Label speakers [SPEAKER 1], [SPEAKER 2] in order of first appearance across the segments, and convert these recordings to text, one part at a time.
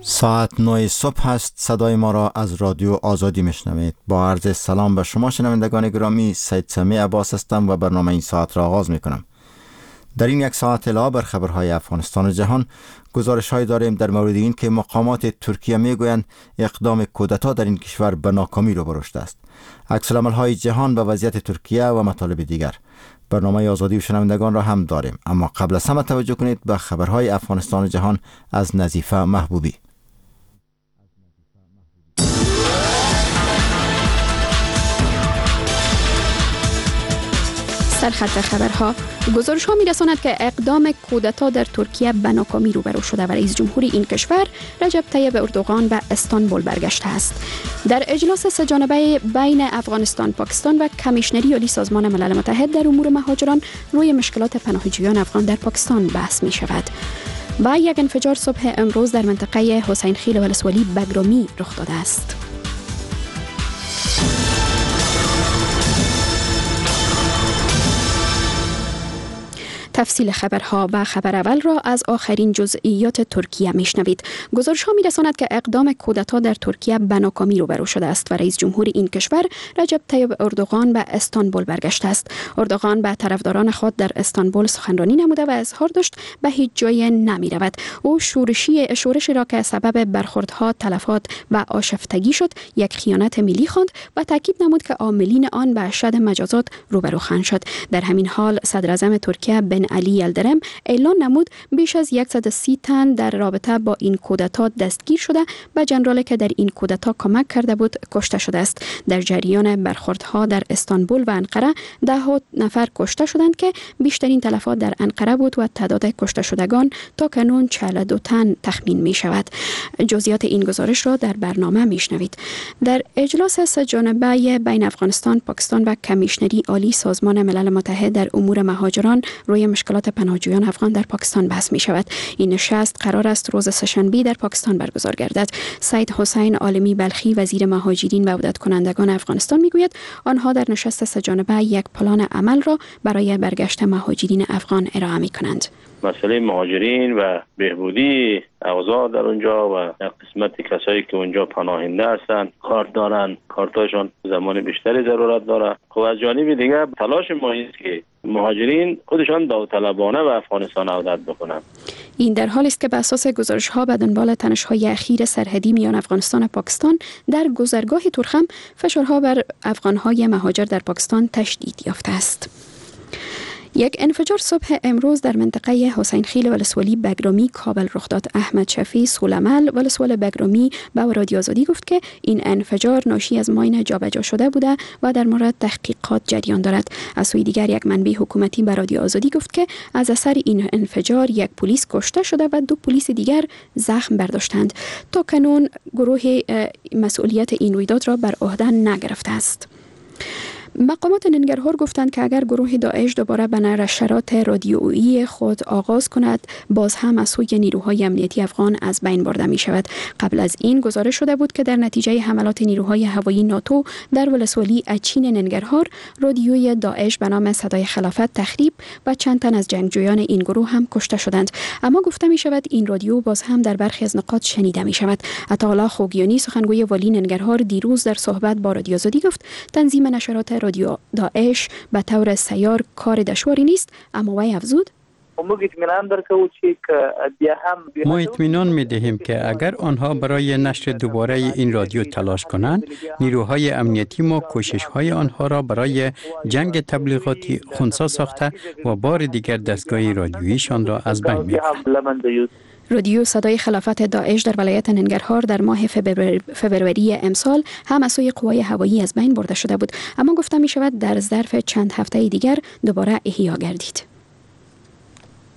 [SPEAKER 1] ساعت 9 صبح است. صدای ما را از رادیو آزادی میشنوید. با عرض سلام به شما شنوندگان گرامی، سید سمی عباس هستم و برنامه این ساعت را آغاز میکنم. در این یک ساعت علاوه بر خبرهای افغانستان و جهان، گزارش‌هایی داریم در مورد این که مقامات ترکیه میگویند اقدام کودتا در این کشور به ناکامی روبرو شده است. عکس‌العمل‌های جهان به وضعیت ترکیه و مطالب دیگر. برنامه آزادی و شنوندگان را هم داریم، اما قبل از همه توجه کنید به خبرهای افغانستان و جهان از نظیفه محبوبی.
[SPEAKER 2] سرخط خبرها. گزارش ها می رساند که اقدام کودتا در ترکیه به ناکامی روبرو شده و رئیس جمهور این کشور رجب طیب اردوغان به استانبول برگشته است. در اجلاس سه جانبه بین افغانستان، پاکستان و کمیشنری عالی سازمان ملل متحد در امور مهاجران روی مشکلات پناهجویان افغان در پاکستان بحث می شود. و یک انفجار صبح امروز در منطقه حسین خیل ولسوالی بگرامی رخ داده است. تفصیل خبرها و خبر اول را از آخرین جزئیات ترکیه میشنوید. گزارش ها میرساند که اقدام کودتا در ترکیه به ناکامی روبرو شده است و رئیس جمهور این کشور رجب طیب اردوغان به استانبول برگشته است. اردوغان به طرفداران خود در استانبول سخنرانی نموده و اظهار داشت به هیچ جای نمی رود. او شورشی را که سبب برخوردها، تلفات و آشفتگی شد یک خیانت ملی خواند و تاکید نمود که عاملین آن به اشد مجازات روبرو خواهند شد. در همین حال صدر اعظم ترکیه بن علی یلدرم اعلان نمود بیش از 130 تن در رابطه با این کودتا دستگیر شده و جنرالی که در این کودتا کمک کرده بود کشته شده است. در جریان برخوردها در استانبول و انقره 10 نفر کشته شدند که بیشترین تلفات در انقره بود و تعداد کشته شدگان تا کنون 42 تن تخمین می شود. جزئیات این گزارش را در برنامه می شنوید. در اجلاس سه جانبه بین افغانستان، پاکستان و کمیشنری عالی سازمان ملل متحد در امور مهاجران روی مشکلات پناهجویان افغان در پاکستان بحث می شود. این نشست قرار است روز سه‌شنبه در پاکستان برگزار گردد. سید حسین عالمی بلخی وزیر مهاجرین و عودت کنندگان افغانستان می گوید آنها در نشست سه جانبه یک پلان عمل را برای برگشت مهاجرین افغان ارائه می کنند.
[SPEAKER 3] مسئله مهاجرین و بهبودی اوضاع در اونجا و قسمت کسایی که اونجا پناهنده هستند کارت دارن، کارتاشون زمان بیشتری ضرورت داره. خب از جانب دیگه تلاش ما است که مهاجرین خودشان داوطلبانه به افغانستان عودت بکنن.
[SPEAKER 2] این در حالی است که به اساس گزارش‌ها به دنبال تنش‌های اخیر سرحدی میان افغانستان و پاکستان در گذرگاه تورخم، فشارها بر افغان‌های مهاجر در پاکستان تشدید یافته است. یک انفجار صبح امروز در منطقه حسین خیل ولسوالی بگرامی کابل رخ داد. احمد شفیع سولمل ولسوال بگرامی به رادیو آزادی گفت که این انفجار ناشی از ماین جابجا شده بوده و در مورد تحقیقات جریان دارد. از سوی دیگر یک منبع حکومتی به رادیو آزادی گفت که از اثر این انفجار یک پلیس کشته شده و 2 پلیس دیگر زخم برداشتند. تا کنون گروه مسئولیت این رویداد را بر عهده نگرفته است. مقامات ننگرهار گفتند که اگر گروه داعش دوباره به نشرات رادیویی خود آغاز کند، باز هم از سوی نیروهای امنیتی افغان از بین برده می شود. قبل از این گزارش شده بود که در نتیجه حملات نیروهای هوایی ناتو در ولسوالی اچین ننگرهار، رادیوی داعش به نام صدای خلافت تخریب و چند تن از جنگجویان این گروه هم کشته شدند. اما گفته می شود این رادیو باز هم در برخی از نقاط شنیده می شود. عطاالله خوگیانی سخنگوی والی ننگرهار دیروز در صحبت با رادیو آزادی گفت تنظیم نشرات رادیو داعش به طور سیار کار دشواری نیست، اما وی افزود
[SPEAKER 4] ما اطمینان می دهیم که اگر آنها برای نشر دوباره این رادیو تلاش کنند، نیروهای امنیتی ما کوشش های آنها را برای جنگ تبلیغاتی خنثی ساخته و بار دیگر دستگاه رادیوییشان را از بین می برند.
[SPEAKER 2] رادیو صدای خلافت داعش در ولایت ننگرهار در ماه فبروری امسال هم از سوی قوای هوایی از بین برده شده بود، اما گفته می شود در ظرف چند هفته دیگر دوباره احیا گردید.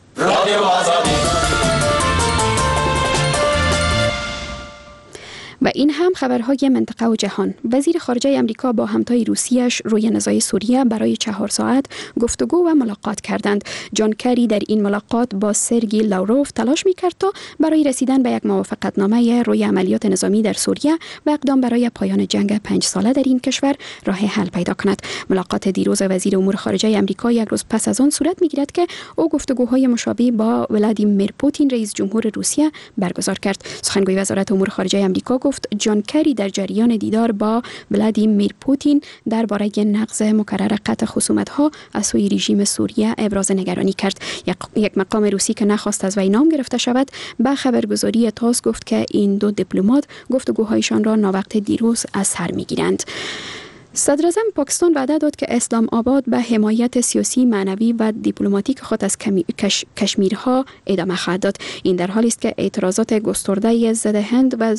[SPEAKER 2] و این هم خبرهای منطقه و جهان. وزیر خارجه امریکا با همتای روسیه‌اش روی نزاع سوریه برای 4 ساعت گفتگو و ملاقات کردند. جان کری در این ملاقات با سرگی لاوروف تلاش می‌کرد تا برای رسیدن به یک موافقتنامه روی عملیات نظامی در سوریه و اقدام برای پایان جنگ 5 ساله در این کشور راه حل پیدا کند. ملاقات دیروز وزیر امور خارجه امریکا یک روز پس از آن صورت می‌گیرد که او گفتگوهای مشابه با ولادیمیر پوتین رئیس جمهور روسیه برگزار کرد. سخنگوی وزارت امور خارجه امریکا گفت جان کری در جریان دیدار با ولادیمیر پوتین درباره نقض مکرر قطع خصومت‌ها از سوی رژیم سوریه ابراز نگرانی کرد. یک مقام روسی که نخواست از وی نام گرفته شود به خبرگزاری تاس گفت که این دو دیپلمات گفتگوهایشان را ناوقت دیروز از سر می‌گیرند. صدر اعظم پاکستان وعده داد که اسلام آباد به حمایت سیاسی، معنوی و دیپلماتیک خود از کشمیرها ادامه خواهد داد. این در حالی است که اعتراضات گسترده ضد هند و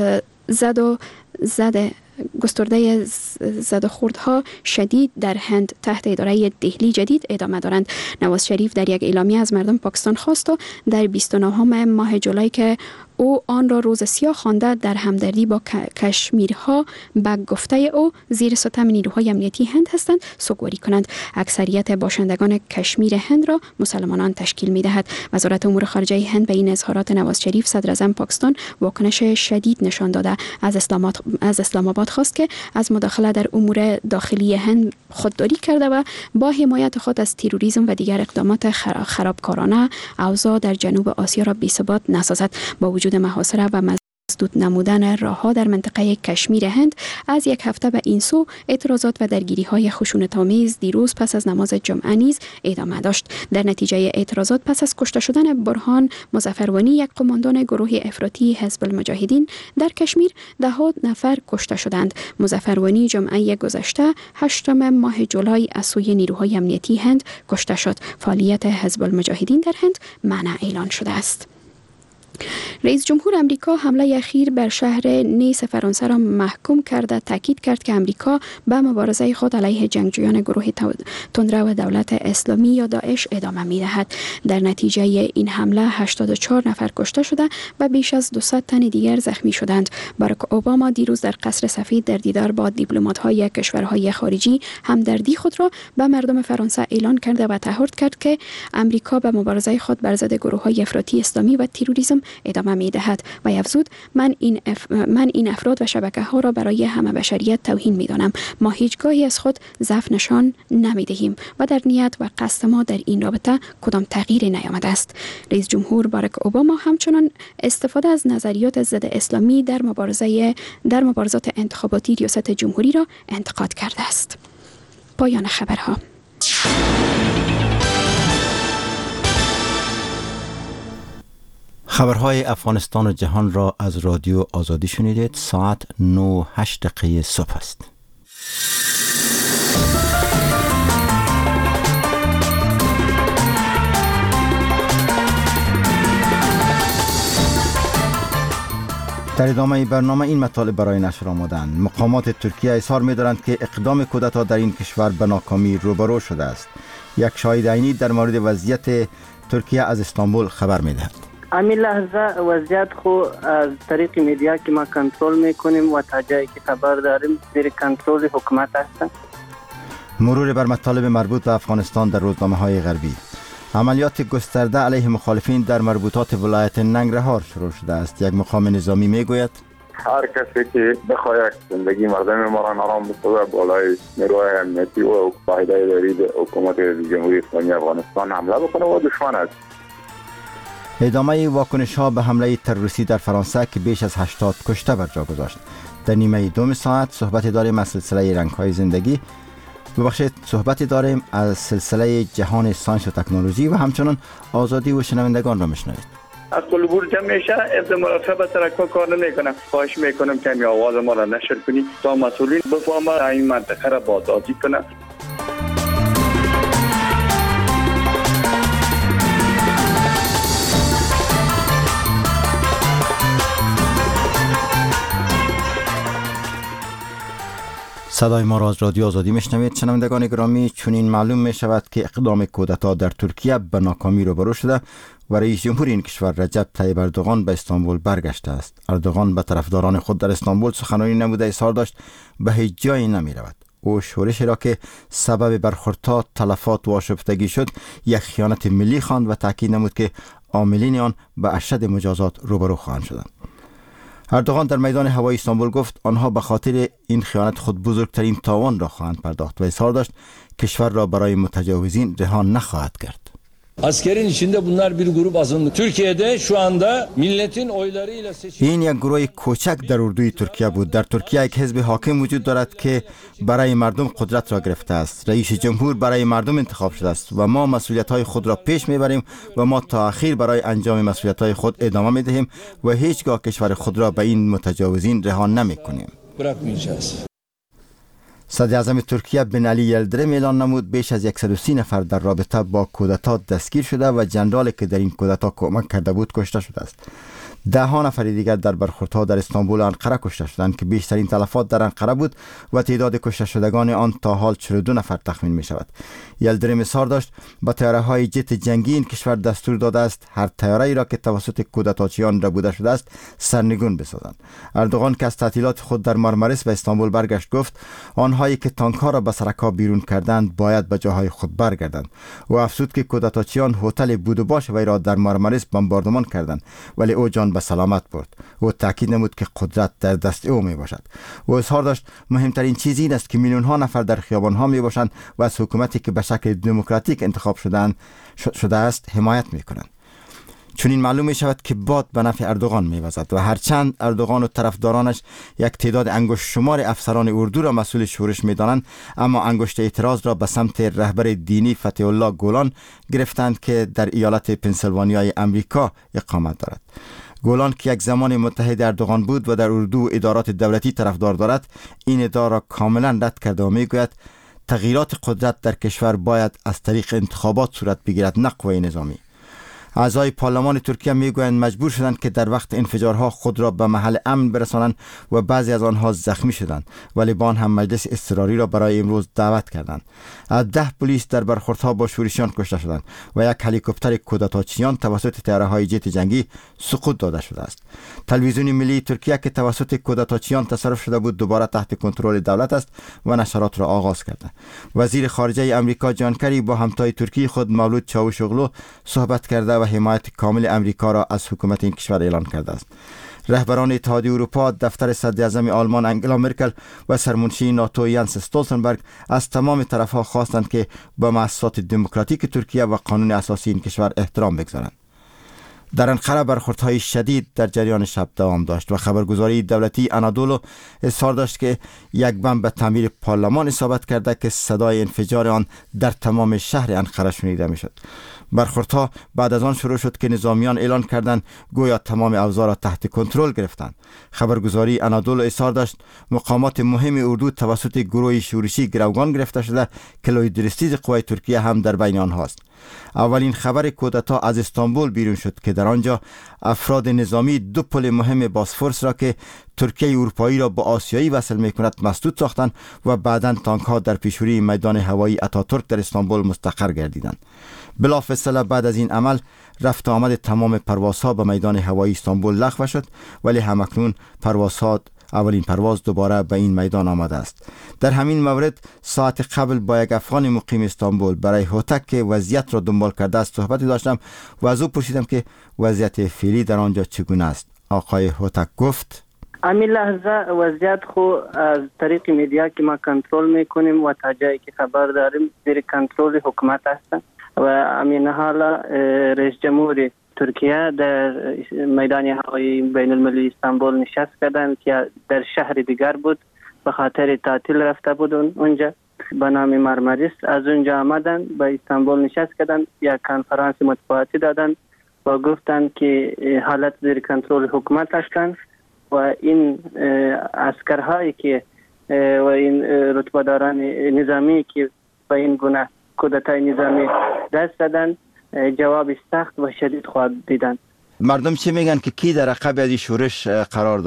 [SPEAKER 2] گسترده زد و خوردها شدید در هند تحت اداره دهلی جدید ادامه دارند. نواز شریف در یک اعلامیه از مردم پاکستان خواست تا در 29 ماه جولای که او آن را روز سیاه خوانده در همدردی با کشمیرها به گفته او زیر ستم نیروهای امنیتی هند هستند سوگواری کنند. اکثریت باشندگان کشمیر هند را مسلمانان تشکیل می دهد. وزارت امور خارجه هند به این اظهارات نواز شریف صدر اعظم پاکستان واکنش شدید نشان داده. از اسلام آباد خواست که از مداخله در امور داخلی هند خودداری کرده و با حمایت خود از تروریسم و دیگر اقدامات خرابکارانه اوضاع در جنوب آسیا را بی‌ثبات نسازد. با وجود محاصره و مسدود نمودن راهها در منطقه کشمیر هند، از یک هفته به این سو اعتراضات و درگیری‌های خشونت‌آمیز دیروز پس از نماز جمعه نیز ادامه داشت. در نتیجه اعتراضات پس از کشته شدن برهان مظفروانی، یک قماندان گروه افراطی حزب المجاهدین در کشمیر، 10 نفر کشته شدند. مظفروانی جمعه گذشته 8 ماه جولای از سوی نیروهای امنیتی هند کشته شد. فعالیت حزب المجاهدین در هند منع اعلان شده است. رئیس جمهور امریکا حمله اخیر بر شهر نیس فرانسه را محکوم کرده تاکید کرد که امریکا به مبارزه خود علیه جنگجویان گروه تندرو دولت اسلامی یا داعش ادامه می‌دهد. در نتیجه این حمله 84 نفر کشته شده و بیش از 200 تن دیگر زخمی شدند. باراک اوباما دیروز در قصر سفید در دیدار با دیپلمات‌های کشورهای خارجی همدردی خود را به مردم فرانسه اعلان کرده و تعهد کرد که امریکا به مبارزه خود بر ضد گروه‌های افراطی اسلامی و تروریسم ادامه می‌دهد و افزود من این افراد و شبکه‌ها را برای همه بشریت توهین می‌دانم. ما هیچگاهی از خود ضعف نشان نمی‌دهیم و در نیت و قصد ما در این رابطه کدام تغییری نیامده است. رئیس جمهور باراک اوباما همچنان استفاده از نظریات ضد اسلامی در مبارزات انتخاباتی ریاست جمهوری را انتقاد کرده است. پایان خبرها.
[SPEAKER 1] خبرهای افغانستان و جهان را از رادیو آزادی شنیدید. ساعت 9:08 صبح است. در ادامه برنامه این مطالب برای نشر آمدند. مقامات ترکیه اظهار می‌دارند که اقدام کودتا در این کشور به ناکامی روبرو شده است. یک شاهد عینی در مورد وضعیت ترکیه از استانبول خبر می‌دهد.
[SPEAKER 5] همین لحظه وضعیت خو از طریق میدیا که ما کنترل میکنیم و تا جایی که خبر داریم زیر کنترل حکومت هستند.
[SPEAKER 1] مرور بر مطالب مربوط به افغانستان در روزنامه‌های غربی. عملیات گسترده علیه مخالفین در مربوطات ولایت ننگرهار شروع شده است. یک مقام نظامی میگوید
[SPEAKER 6] هر کسی که بخواهد زندگی مردم ما را نارام بسازد بالای نیروهای امنیتی و قاعده اداری حکومت جمهوری اسلامی افغانستان حمله بکنه و دشمن است.
[SPEAKER 1] ادامه واکنش ها به حمله تروریستی در فرانسه که بیش از 80 کشته بر جا گذاشت. در نیمه دوم ساعت صحبت داریم از سلسله رنگ‌های زندگی. صحبت داریم از سلسله جهان ساینس و تکنولوژی و همچنان آزادی و شنوندگان را میشنوید.
[SPEAKER 7] از قلبور جمع میشه ابزمارات به ترکا کار نمیکنم. خواهش میکنم که می آواز ما را نشر کنی تا مسئولین بفهمه این منطقه را بازسازی کنه.
[SPEAKER 1] صدای ما را از رادیو آزادی میشنوید. شنوندگان گرامی، چنین معلوم می شود که اقدام کودتا در ترکیه به ناکامی روبرو شده و رئیس جمهور این کشور رجب طیب اردوغان به استانبول برگشته است. اردوغان به طرفداران خود در استانبول سخنرانی نموده اظهار داشت به هیچ جایی نمی رود. او شورشی را که سبب برخوردها، تلفات و آشفتگی شد یک خیانت ملی خواند و تاکید نمود که عاملین آن به اشد مجازات روبرو خواهند شدند. اردوغان در میدان هوایی استانبول gofت آنها به خاطر این خیانت خود بزرگترین تاوان را خواهند پرداخت و اظهار داشت کشور را برای متجاوزین رها نخواهد کرد.
[SPEAKER 8] Askerin içinde bunlar bir grup azınlık. Türkiye'de şu anda milletin oylarıyla seçilen
[SPEAKER 1] این یک گروه کوچک در اردوی ترکیه بود. در ترکیه یک حزب حاکم وجود دارد که برای مردم قدرت را گرفته است. رئیس جمهور برای مردم انتخاب شده است و ما مسئولیت‌های خود را پیش میبریم و ما تا اخیر برای انجام مسئولیت‌های خود ادامه میدهیم و هیچگاه کشور خود را به این متجاوزین رها نمیکنیم.
[SPEAKER 8] bırakmayacağız.
[SPEAKER 1] صدر اعظم ترکیه بن علی یلدرم اعلان نمود بیش از 130 نفر در رابطه با کودتا دستگیر شده و جنرالی که در این کودتا کمک کرده بود کشته شده است. 10 نفر دیگر در برخوردها در استانبول و انقره کشته شدند که بیشترین تلفات در انقره بود و تعداد کشته شدگان آن تا حال 42 نفر تخمین می شود. یلدرم اظهار داشت با طیاره‌های جت جنگی این کشور دستور داده است هر طیاره‌ای را که توسط کودتاچیان ربوده شده است سرنگون بسازند. اردوغان که از تعطیلات خود در مارماریس به استانبول برگشت گفت آنهایی که تانک‌ها را به سرکا بیرون کردند باید به جاهای خود برگردند و افزود که کودتاچیان هتل بود و باش وی را در مارماریس بمباردمان کردند ولی او جان به سلامت برد. او تاکید نمود که قدرت در دست او می باشد. او اظهار داشت مهمترین چیز این است که میلیون ها نفر در خیابان ها می باشند و از حکومتی که به شکل دموکراتیک انتخاب شده است حمایت می کنند. چون این معلوم می شود که باد به نفع اردوغان می وزد و هرچند اردوغان و طرفدارانش یک تعداد انگشت شمار افسران اردو را مسئول شورش می دانند، اما انگشت اعتراض را به سمت رهبر دینی فتح الله گولان گرفتند که در ایالت پنسیلوانیای امریکا اقامت دارد. گولان که یک زمان متحد اردوغان بود و در اردو و ادارات دولتی طرفدار دارد این ادعا را کاملا رد کرده و می گوید تغییرات قدرت در کشور باید از طریق انتخابات صورت بگیرد نه قوه نظامی. اعضای پارلمان ترکیه میگویند مجبور شدند که در وقت انفجارها خود را به محل امن برسانند و بعضی از آنها زخمی شدند ولی با آن هم مجلس اضطراری را برای امروز دعوت کردند. 10 پلیس در برخوردها با شورشیان کشته شدند و یک هلیکوپتر کودتاچیان توسط طیاره‌های جت جنگی سقوط داده شده است. تلویزیون ملی ترکیه که توسط کودتاچیان تصرف شده بود دوباره تحت کنترل دولت است و نشرات را آغاز کرده. وزیر خارجه آمریکا جان کری با همتای ترکی خود مولود چاوشوغلو صحبت کرده و حمایت کامل امریکا را از حکومت این کشور اعلان کرده است. رهبران اتحادیه اروپا، دفتر صدر اعظم آلمان انگلا مرکل و سرمنشی ناتو یانس استولتنبرگ از تمام طرفها خواستند که به مؤسسات دموکراتیک ترکیه و قانون اساسی این کشور احترام بگذارند. در انقره برخوردهای شدید در جریان شب دوام داشت و خبرگزاری دولتی آنادولو اظهار داشت که یک بمب به تعمیر پارلمان اصابت کرده که صدای انفجار آن در تمام شهر انقره شنیده میشد. برخوردها بعد از آن شروع شد که نظامیان اعلان کردند گویا تمام اوضاع را تحت کنترل گرفتند. خبرگزاری آنادولو اظهار داشت مقامات مهم اردو توسط گروه شورشی گروگان گرفته شده که لویدرستیز قوای ترکیه هم در بین آنهاست. اولین خبر کودتا از استانبول بیرون شد که در آنجا افراد نظامی 2 پل مهم باسفورس را که ترکیه اروپایی را با آسیایی وصل می‌کند مسدود ساختند و بعداً تانک‌ها در پیشروی میدان هوایی آتاتورک در استانبول مستقر گردیدند. بلافاصله بعد از این عمل رفت آمد تمام پروازها به میدان هوایی استانبول لغو شد ولی همکنون اولین پرواز دوباره به این میدان آمده است. در همین مورد ساعت قبل با یک افغان مقیم استانبول برای هوتک که وضعیت را دنبال کرده است صحبتی داشتم و از او پرسیدم که وضعیت فعلی در آنجا چگونه است. آقای هوتک گفت
[SPEAKER 5] همین لحظه وضعیت خو از طریق میدیا که ما کنترل میکنیم و تا جایی که خبر داریم زیر کنترل حکومت هستند و همین حالا رئیس جمهور ترکیه در میدان هوایی بین المللی استانبول نشست کردند که در شهر دیگر بود به خاطر تعطیل رفته بود اونجا به نام مارماریس. از اونجا آمدن به استانبول نشست کردند یک کنفرانس مطبوعاتی دادند و گفتند که حالت زیر کنترل حکومت هستند و این عسکرهایی که و این رتبه‌داران نظامی که به این گونه کودتای نظامی دست دادند جواب سخت و شدید خواهد دیدن.
[SPEAKER 1] مردم چی میگن که کی در عقب از این شورش قرار داره؟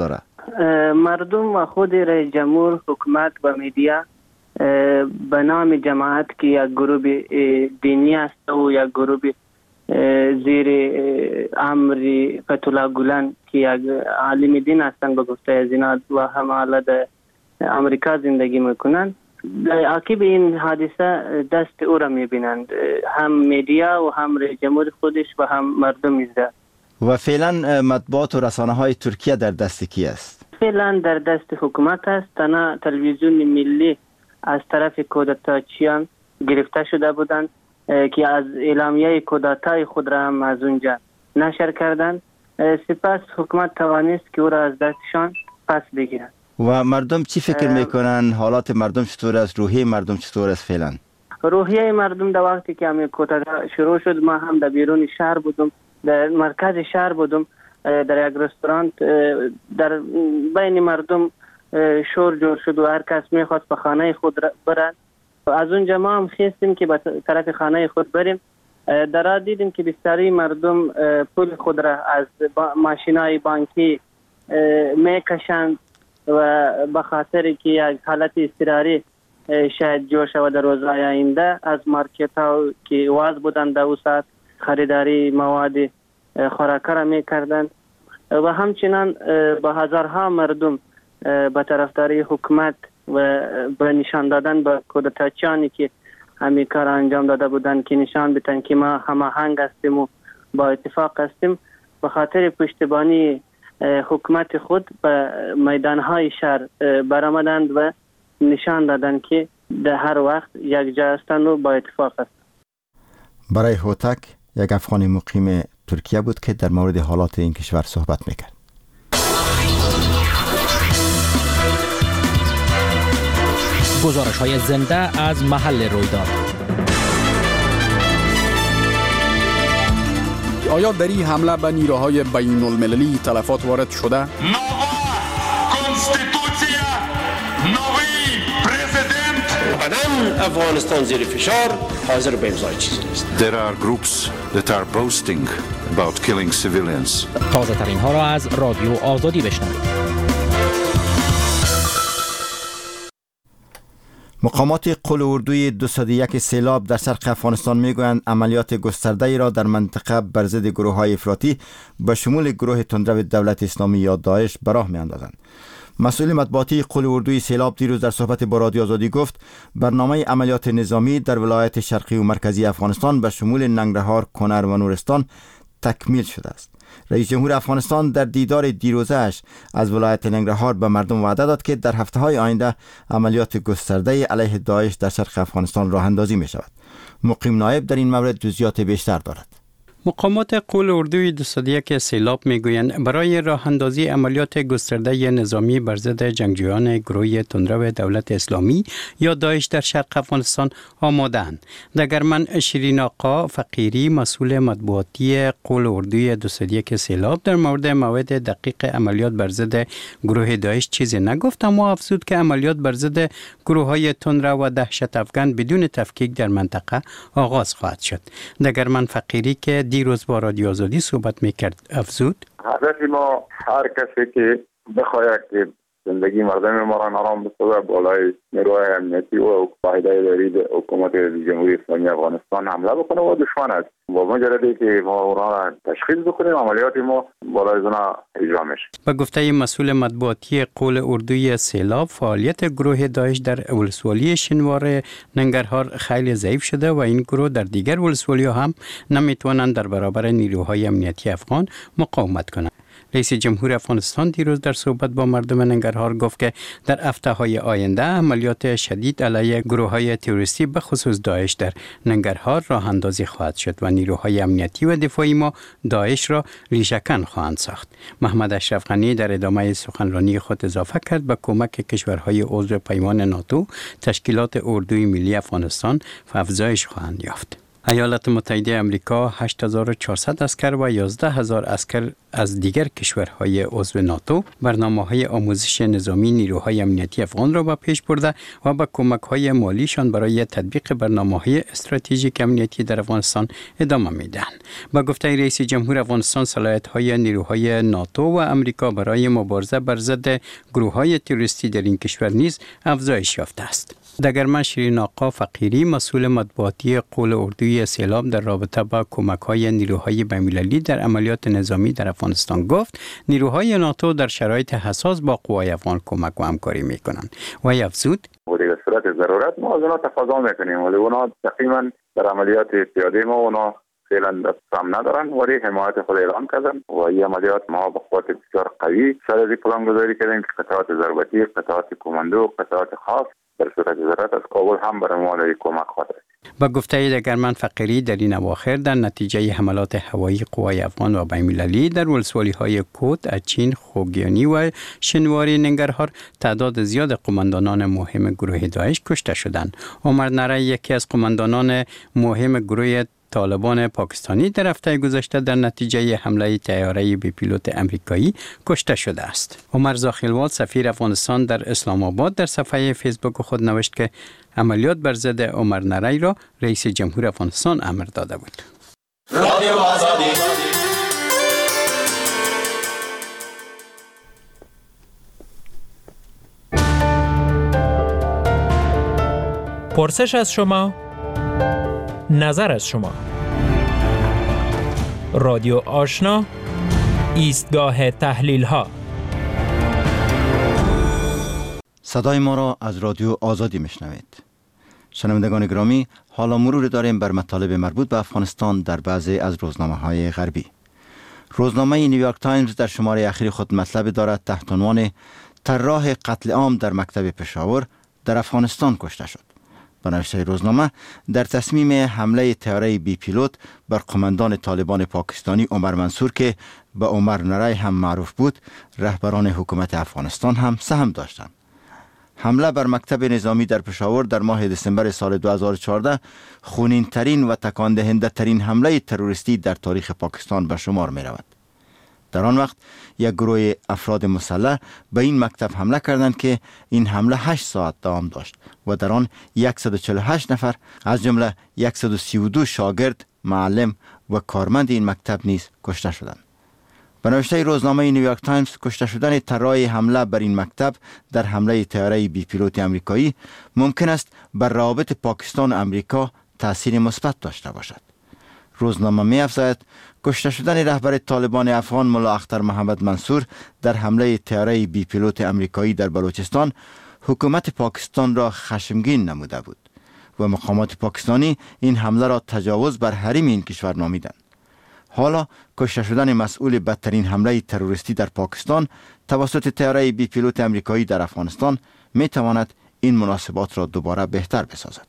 [SPEAKER 5] مردم و خود رئیس جمهور، حکومت و میدیا به نام جماعت که یک گروه دینی است و یک گروه زیر امر فتولا گولن که یک عالم دین هستند به گفته از اینا و هم حالا در امریکا زندگی میکنند، در عقب این حادثه دست او را میبینند، هم میدیا و هم رئیس جمهور خودش و هم مردم ایزده.
[SPEAKER 1] و فعلا مطبوعات و رسانه های ترکیه در دست کی است؟
[SPEAKER 5] فعلا در دست حکومت است. تنها تلویزیون ملی از طرف کودتاچیان گرفته شده بودند که از اعلامیه کودتای خود را هم از اونجا نشر کردند. سپس حکومت توانست که او را از دستشان پس بگیرد.
[SPEAKER 1] و مردم چی فکر میکنن؟ حالات مردم چطور است؟ روحیه مردم چطور است فعلا؟
[SPEAKER 5] روحیه مردم در وقتی که همین کودتا شروع شد، ما هم در بیرون شهر بودم، در مرکز شهر بودم، در یک رستوران در بین مردم شور جور شد و هر کس میخواست به خانه خود برد. از اونجا ما هم خواستیم که به طرف خانه خود بریم. در راه دیدیم که بسیاری مردم پول خود را از ماشینای بانکی میکشند و به خاطر که یک حالت اضطراری شاید جور شود در روزهای آینده از مارکت ها که واز بودند در او ساعت خریداری مواد خوراکه را میکردند و همچنان به هزارها مردم به طرفداری حکومت و به نشان دادن به کودتاچیانی که همین کار انجام داده بودند که نشان بدن که ما هماهنگ هستیم و با اتفاق هستیم، به خاطر پشتیبانی حکومت خود به میدانهای شهر برآمدند و نشان دادند که در هر وقت یک جا هستند و با اتفاق هستند.
[SPEAKER 1] برای هوتک یک افغانی مقیم ترکیه بود که در مورد حالات این کشور صحبت میکرد.
[SPEAKER 9] گزارش‌های زنده از محل رویداد.
[SPEAKER 10] آیا در این حمله به نیروهای بین المللی تلفات وارد شده؟
[SPEAKER 11] افغانستان زیر فشار حاضر به امضای چیزی نیست.
[SPEAKER 12] There are groups that are boasting about killing civilians.
[SPEAKER 9] تازه ترین ها را از رادیو آزادی بشنوید.
[SPEAKER 1] مقامات قول اردوی 201 سیلاب در شرق افغانستان میگویند عملیات گسترده‌ای را در منطقه بر ضد گروه‌های افراطی به شمول گروه تندرو دولت اسلامی یا داعش به راه می‌اندازند. مسئول مطبوعاتی قول اردوی سیلاب دیروز در صحبت با رادیو آزادی گفت برنامه عملیات نظامی در ولایت شرقی و مرکزی افغانستان به شمول ننگرهار، کنر و نورستان تکمیل شده است. رئیس جمهور افغانستان در دیدار دیروزه‌اش از ولایت ننگرهار به مردم وعده داد که در هفته‌های آینده عملیات گسترده علیه داعش در شرق افغانستان راه اندازی می شود. مقیم نایب در این مورد جزئیات بیشتر دارد.
[SPEAKER 4] مقامات قول اردوی 201 سیلاب میگویند برای راه اندازی عملیات گسترده نظامی بر ضد جنگجویان گروه تندرو دولت اسلامی یا داعش در شرق افغانستان آماده‌اند. دگرمن شیرین آقا فقیری مسئول مطبوعاتی قول اردوی 201 سیلاب در مورد موعد دقیق عملیات بر ضد گروه داعش چیزی نگفت، اما افزود که عملیات بر ضد گروه‌های تندرو و دهشت افغان بدون تفکیک در منطقه آغاز خواهد شد. دگرمن فقیری که دیروز با رادیو آزادی صحبت میکرد افزود
[SPEAKER 6] هدف ما هر کسی که بخواهد که زندگی مردم ما را نرام بسازد بالای نیروهای امنیتی و قاعده اداری حکومت جمهوری اسلامی افغانستان حمله بکنه و دشمن است. با مجردی که ما اونها را تشخیص بکنیم عملیات ما بالای اونا اجرا میشه.
[SPEAKER 4] به گفته مسئول مطبوعاتی قول اردوی سیلاب فعالیت گروه داعش در ولسوالی شنوار ننگرهار خیلی ضعیف شده و این گروه در دیگر ولسوالی‌ها هم نمیتوانند در برابر نیروهای امنیتی افغان مقاومت کنند. رئیس جمهور افغانستان دیروز در صحبت با مردم ننگرهار گفت که در هفته‌های آینده عملیات شدید علیه گروه‌های تروریستی به خصوص داعش در ننگرهار راه اندازی خواهد شد و نیروهای امنیتی و دفاعی ما داعش را ریشه‌کن خواهند ساخت. محمد اشرف غنی در ادامه سخنرانی خود اضافه کرد به کمک کشورهای عضو پیمان ناتو تشکیلات اردوی ملی افغانستان افزایش خواهند یافت. ایالات متحده آمریکا 8400 اسکر و 11000 اسکر از دیگر کشورهای عضو ناتو برنامه‌های آموزش نظامی نیروهای امنیتی افغان را به پیش برده و با کمک‌های مالیشان برای تطبیق برنامه‌های استراتژیک امنیتی در افغانستان ادامه می‌دهند. با گفته رئیس جمهور افغانستان، صلاحیت‌های نیروهای ناتو و آمریکا برای مبارزه بر ضد گروه‌های تروریستی در این کشور نیز افزایش یافته است. دگرمن شیرین آقا فقیری، مسئول مطبوعاتی قول اردوی سیلاب در رابطه با کمک‌های نیروهای بین‌المللی در عملیات نظامی در افغانستان گفت نیروهای ناتو در شرایط حساس با قوای افغان کمک و همکاری می‌کنند و افزود
[SPEAKER 6] و در صورت ضرورت ما از اونا تقاضا می‌کنیم، ولی اونا تقریبا در عملیات پیاده ما اونا فعلا دستم ندارن، ولی حمایت خود اعلام کردن و این عملیات ما با قوت بسیار قوی سر پلان گذاری کردیم که قطعات ضربتی، قطعات کماندو، قطعات خاص در صورت ضرورت از کابل هم برای ما کمک خواهد رسید.
[SPEAKER 4] با گفته دگرمن فقیری، در این اواخر در نتیجه حملات هوایی قوای افغان و بین‌المللی در ولسوالی‌های کوت، اچین، خوگیانی و شنواری ننگرهار تعداد زیاد قماندانان مهم گروه داعش کشته شدند. عمر نره، یکی از قماندانان مهم گروه طالبان پاکستانی، در هفته گذشته در نتیجه حمله طیاره بی پیلوت امریکایی کشته شده است. عمر زاخیلوال، سفیر افغانستان در اسلام آباد، در صفحه فیسبوک خود نوشت که عملیات بر ضد عمر نری را رئیس جمهور افغانستان امر داده بود. رادیو آزادی.
[SPEAKER 9] پرسش از شما، نظر از شما. رادیو آشنا، ایستگاه تحلیل ها.
[SPEAKER 1] صدای ما را از رادیو آزادی میشنوید. شنوندگان گرامی، حالا مرور داریم بر مطالب مربوط به افغانستان در بعضی از روزنامه‌های غربی. روزنامه نیویورک تایمز در شماره اخیر خود مطلب دارد تحت عنوان طراح قتل عام در مکتب پشاور در افغانستان کشته شد. به نوشته روزنامه، در تصمیم حمله طیاره بی پیلوت بر قماندان طالبان پاکستانی عمر منصور که به عمر نری هم معروف بود، رهبران حکومت افغانستان هم سهم داشتند. حمله بر مکتب نظامی در پشاور در ماه دسامبر سال 2014 خونین ترین و تکان دهنده ترین حمله تروریستی در تاریخ پاکستان به شمار می رود. در آن وقت یک گروه افراد مسلح به این مکتب حمله کردند که این حمله 8 ساعت دوام داشت و در آن 148 نفر از جمله 132 شاگرد، معلم و کارمند این مکتب نیز کشته شدند. به نوشته روزنامه نیویورک تایمز، کشته شدن طراح حمله بر این مکتب در حمله طیاره بی پیلوت امریکایی ممکن است بر روابط پاکستان و امریکا تأثیر مثبت داشته باشد. روزنامه می‌افزاید کشته شدن رهبر طالبان افغان ملا اختر محمد منصور در حمله طیاره بی پیلوت امریکایی در بلوچستان حکومت پاکستان را خشمگین نموده بود و مقامات پاکستانی این حمله را تجاوز بر حریم این کشور نامیدند. حالا کشته شدن مسئول بدترین حمله تروریستی در پاکستان توسط طیاره بی پیلوت امریکایی در افغانستان می‌تواند این مناسبات را دوباره بهتر بسازد.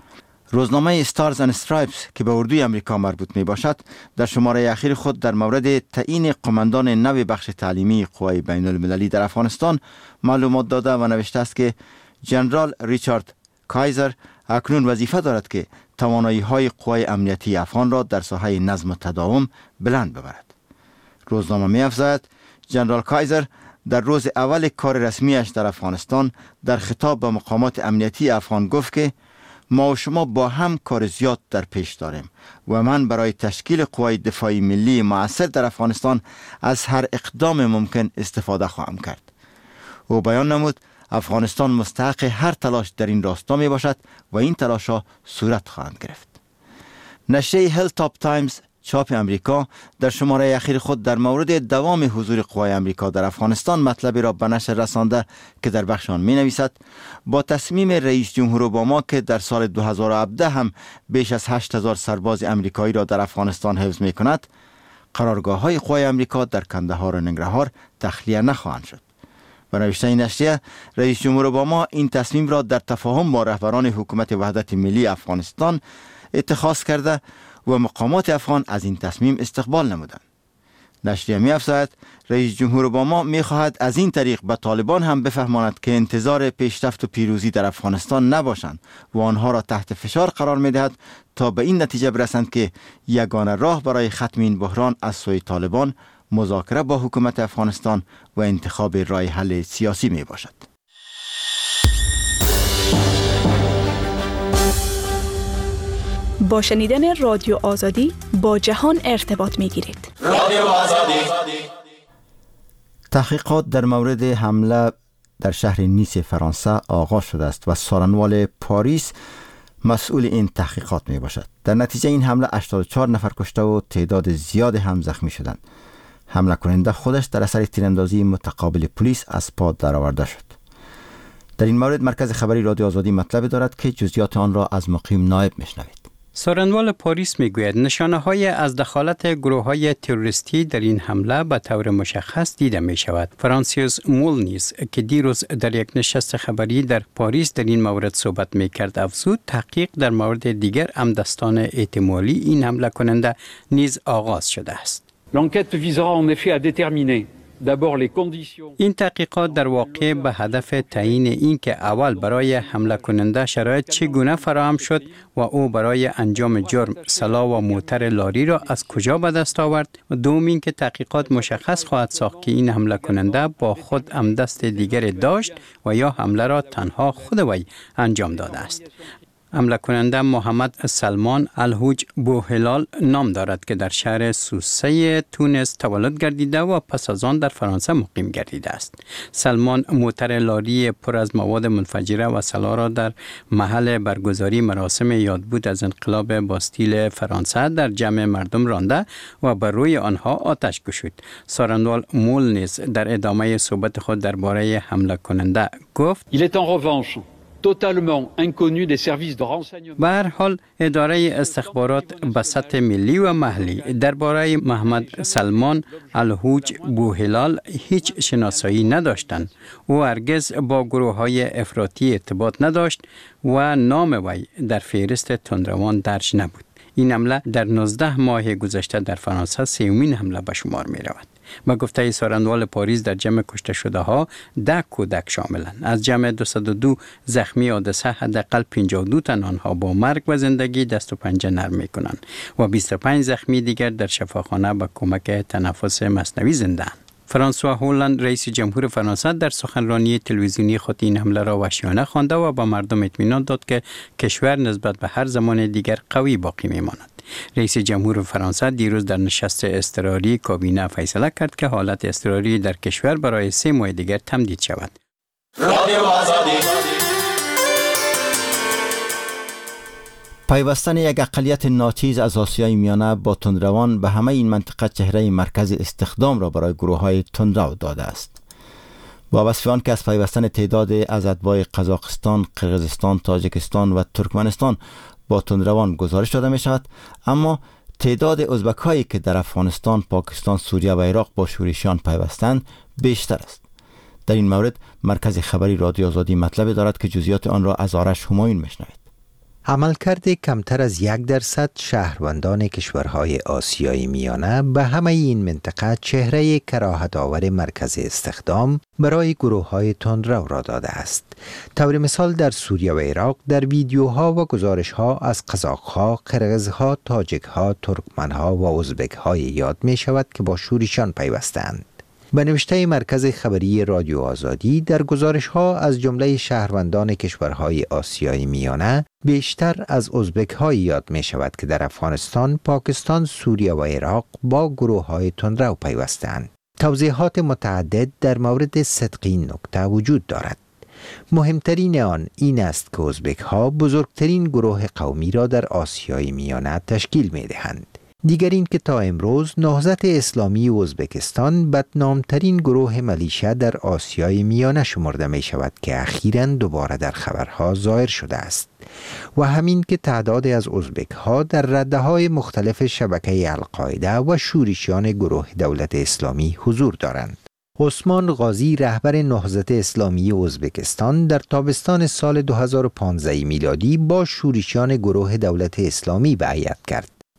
[SPEAKER 1] روزنامه استارز اند استرایپس که به اردوی امریکا مربوط می باشد در شماره اخیر خود در مورد تعیین قماندان نو بخش تعلیمی قوای بین المللی در افغانستان معلومات داده و نوشته است که جنرال ریچارد کایزر اکنون وظیفه دارد که توانایی های قوای امنیتی افغان را در ساحه نظم و تداوم بلند ببرد. روزنامه می افزاید جنرال کایزر در روز اول کار رسمیش در افغانستان در خطاب به مقامات امنیتی افغان گفت که ما و شما با هم کار زیاد در پیش داریم و من برای تشکیل قوای دفاعی ملی مؤثر در افغانستان از هر اقدام ممکن استفاده خواهم کرد. او بیان نمود افغانستان مستحق هر تلاش در این راستا می باشد و این تلاش ها صورت خواهند گرفت. نشریه هیلتاپ تایمز چاپ امریکا در شماره اخیر خود در مورد دوام حضور قوای امریکا در افغانستان مطلبی را به نشر رسانده که در بخش آن می نویسد با تصمیم رئیس جمهور اوباما که در سال 2017 هم بیش از 8000 سرباز امریکایی را در افغانستان حفظ می کند، قرارگاه های قوای امریکا در کندهار و ننگرهار تخلیه نخواهند شد. به نوشته این نشریه، رئیس جمهور اوباما این تصمیم را در تفاهم با رهبران حکومت وحدت ملی افغانستان اتخاذ کرده و مقامات افغان از این تصمیم استقبال نمودند. نشریه می‌افزاید رئیس جمهور اوباما می‌خواهد از این طریق به طالبان هم بفهماند که انتظار پیشرفت و پیروزی در افغانستان نباشند و آنها را تحت فشار قرار می‌دهد تا به این نتیجه برسند که یگانه راه برای ختم این بحران از سوی طالبان مذاکره با حکومت افغانستان و انتخاب راه حل سیاسی میباشد.
[SPEAKER 13] با شنیدن رادیو آزادی با جهان ارتباط میگیرید.
[SPEAKER 1] رادیو آزادی. تحقیقات در مورد حمله در شهر نیس فرانسه آغاز شده است و سارنوال پاریس مسئول این تحقیقات می باشد. در نتیجه این حمله 84 نفر کشته و تعداد زیاد هم زخمی شدند. حمله کننده خودش در اثر تیراندازی متقابل پلیس از پا درآورده شد. در این مورد مرکز خبری رادیو آزادی مطلب دارد که جزئیات آن را از مقیم نایب میشنوید.
[SPEAKER 4] سارنوال پاریس میگوید نشانه‌های از دخالت گروه‌های تروریستی در این حمله به طور مشخص دیده می شود. فرانسیس مولنیز که دیروز در یک نشست خبری در پاریس در این مورد صحبت می‌کرد افزود تحقیق در مورد دیگر عمدستان احتمالی این حمله کننده نیز آغاز شده است.
[SPEAKER 14] L'enquête visera en effet à déterminer d'abord les conditions.
[SPEAKER 4] این تحقیقات در واقع به هدف تعیین اینکه اول برای حمله کننده شرایط چگونه فراهم شد و او برای انجام جرم سلاح و موتر لاری را از کجا به دست آورد و دوم اینکه تحقیقات مشخص خواهد ساخت که این حمله کننده با خود عمدست دیگر داشت و یا حمله را تنها خود وی انجام داده است. حمله کننده محمد سلمان الحوج بوهلال نام دارد که در شهر سوسه تونس تولد گردیده و پس از آن در فرانسه مقیم گردیده است. سلمان موتر لاری پر از مواد منفجره و سلاح را در محل برگزاری مراسم یادبود از انقلاب باستیل فرانسه در جمع مردم رانده و بر روی آنها آتش گشود. سارنوال مولنیز در ادامه صحبت خود درباره حمله کننده گفت:
[SPEAKER 14] Il est en revanche totalement inconnu des services de renseignement.
[SPEAKER 4] به هر حال اداره استخبارات به سطح ملی و محلی درباره محمد سلمان الحوج بوهلال هیچ شناسایی نداشتند. او هرگز با گروه‌های افراطی ارتباط نداشت و نام وی در فهرست تندروان درج نبود. این حمله در 19 ماه گذشته در فرانسه سومین حمله به شمار می رود. با گفته سارنوال پاریس در جمع کشته شده ها 10 کودک شاملند. از جمع 202 زخمی حادثه حداقل 52 تن آنها با مرگ و زندگی دست و پنجه نرم می کنند و 25 زخمی دیگر در شفاخانه با کمک تنفس مصنوعی زنده‌اند. فرانسوا هولند رئیس جمهور فرانسه در سخنرانی تلویزیونی خود این حمله را وحشیانه خوانده و به مردم اطمینان داد که کشور نسبت به هر زمان دیگر قوی باقی می‌ماند. رئیس جمهور فرانسه دیروز در نشست اضطراری کابینه فیصله کرد که حالت اضطراری در کشور برای 3 ماه دیگر تمدید شود.
[SPEAKER 1] رادیو آزادی. پیوستن یک اقلیت ناچیز از آسیای میانه با تندروان به همه این منطقه چهره مرکز استخدام را برای گروه‌های تندرو داده است. با وصف آن که از پیوستن تعداد از اتباع قزاقستان، قرقیزستان، تاجیکستان و ترکمنستان با تندروان گزارش داده می شود، اما تعداد ازبک‌هایی که در افغانستان، پاکستان، سوریه و عراق با شورشیان پیوستند بیشتر است. در این مورد مرکز خبری رادیو آزادی مطلب دارد که جزئیات آن را از آرش همایون میشنوید.
[SPEAKER 15] عملکرد کمتر از 1% شهروندان کشورهای آسیای میانه به همه این منطقه چهره کراهت‌آور مرکز استخدام برای گروه‌های تندرو را داده است. طور مثال در سوریه و عراق در ویدیوها و گزارش‌ها از قزاق‌ها، قرقیزها، تاجیک‌ها، ترکمن‌ها و ازبک‌های یاد می‌شود که با شورشیان پیوستند. به نوشته مرکز خبری رادیو آزادی در گزارش‌ها از جمله شهروندان کشورهای آسیای میانه بیشتر از ازبک‌ها یاد می‌شود که در افغانستان، پاکستان، سوریه و عراق با گروه‌های تندرو پیوستند. توضیحات متعدد در مورد صدق این نکته وجود دارد. مهمترین آن این است که ازبک‌ها بزرگترین گروه قومی را در آسیای میانه تشکیل می‌دهند. دیگر این که تا امروز نهضت اسلامی ازبکستان بدنامترین گروه ملیشه در آسیای میانه شمرده می شود که اخیراً دوباره در خبرها ظاهر شده است و همین که تعدادی از ازبک‌ها در رده‌های مختلف شبکه القاعده و شورشیان گروه دولت اسلامی حضور دارند. عثمان غازی رهبر نهضت اسلامی ازبکستان در تابستان سال 2015 میلادی با شورشیان گروه دولت اسلامی بیعت کرد.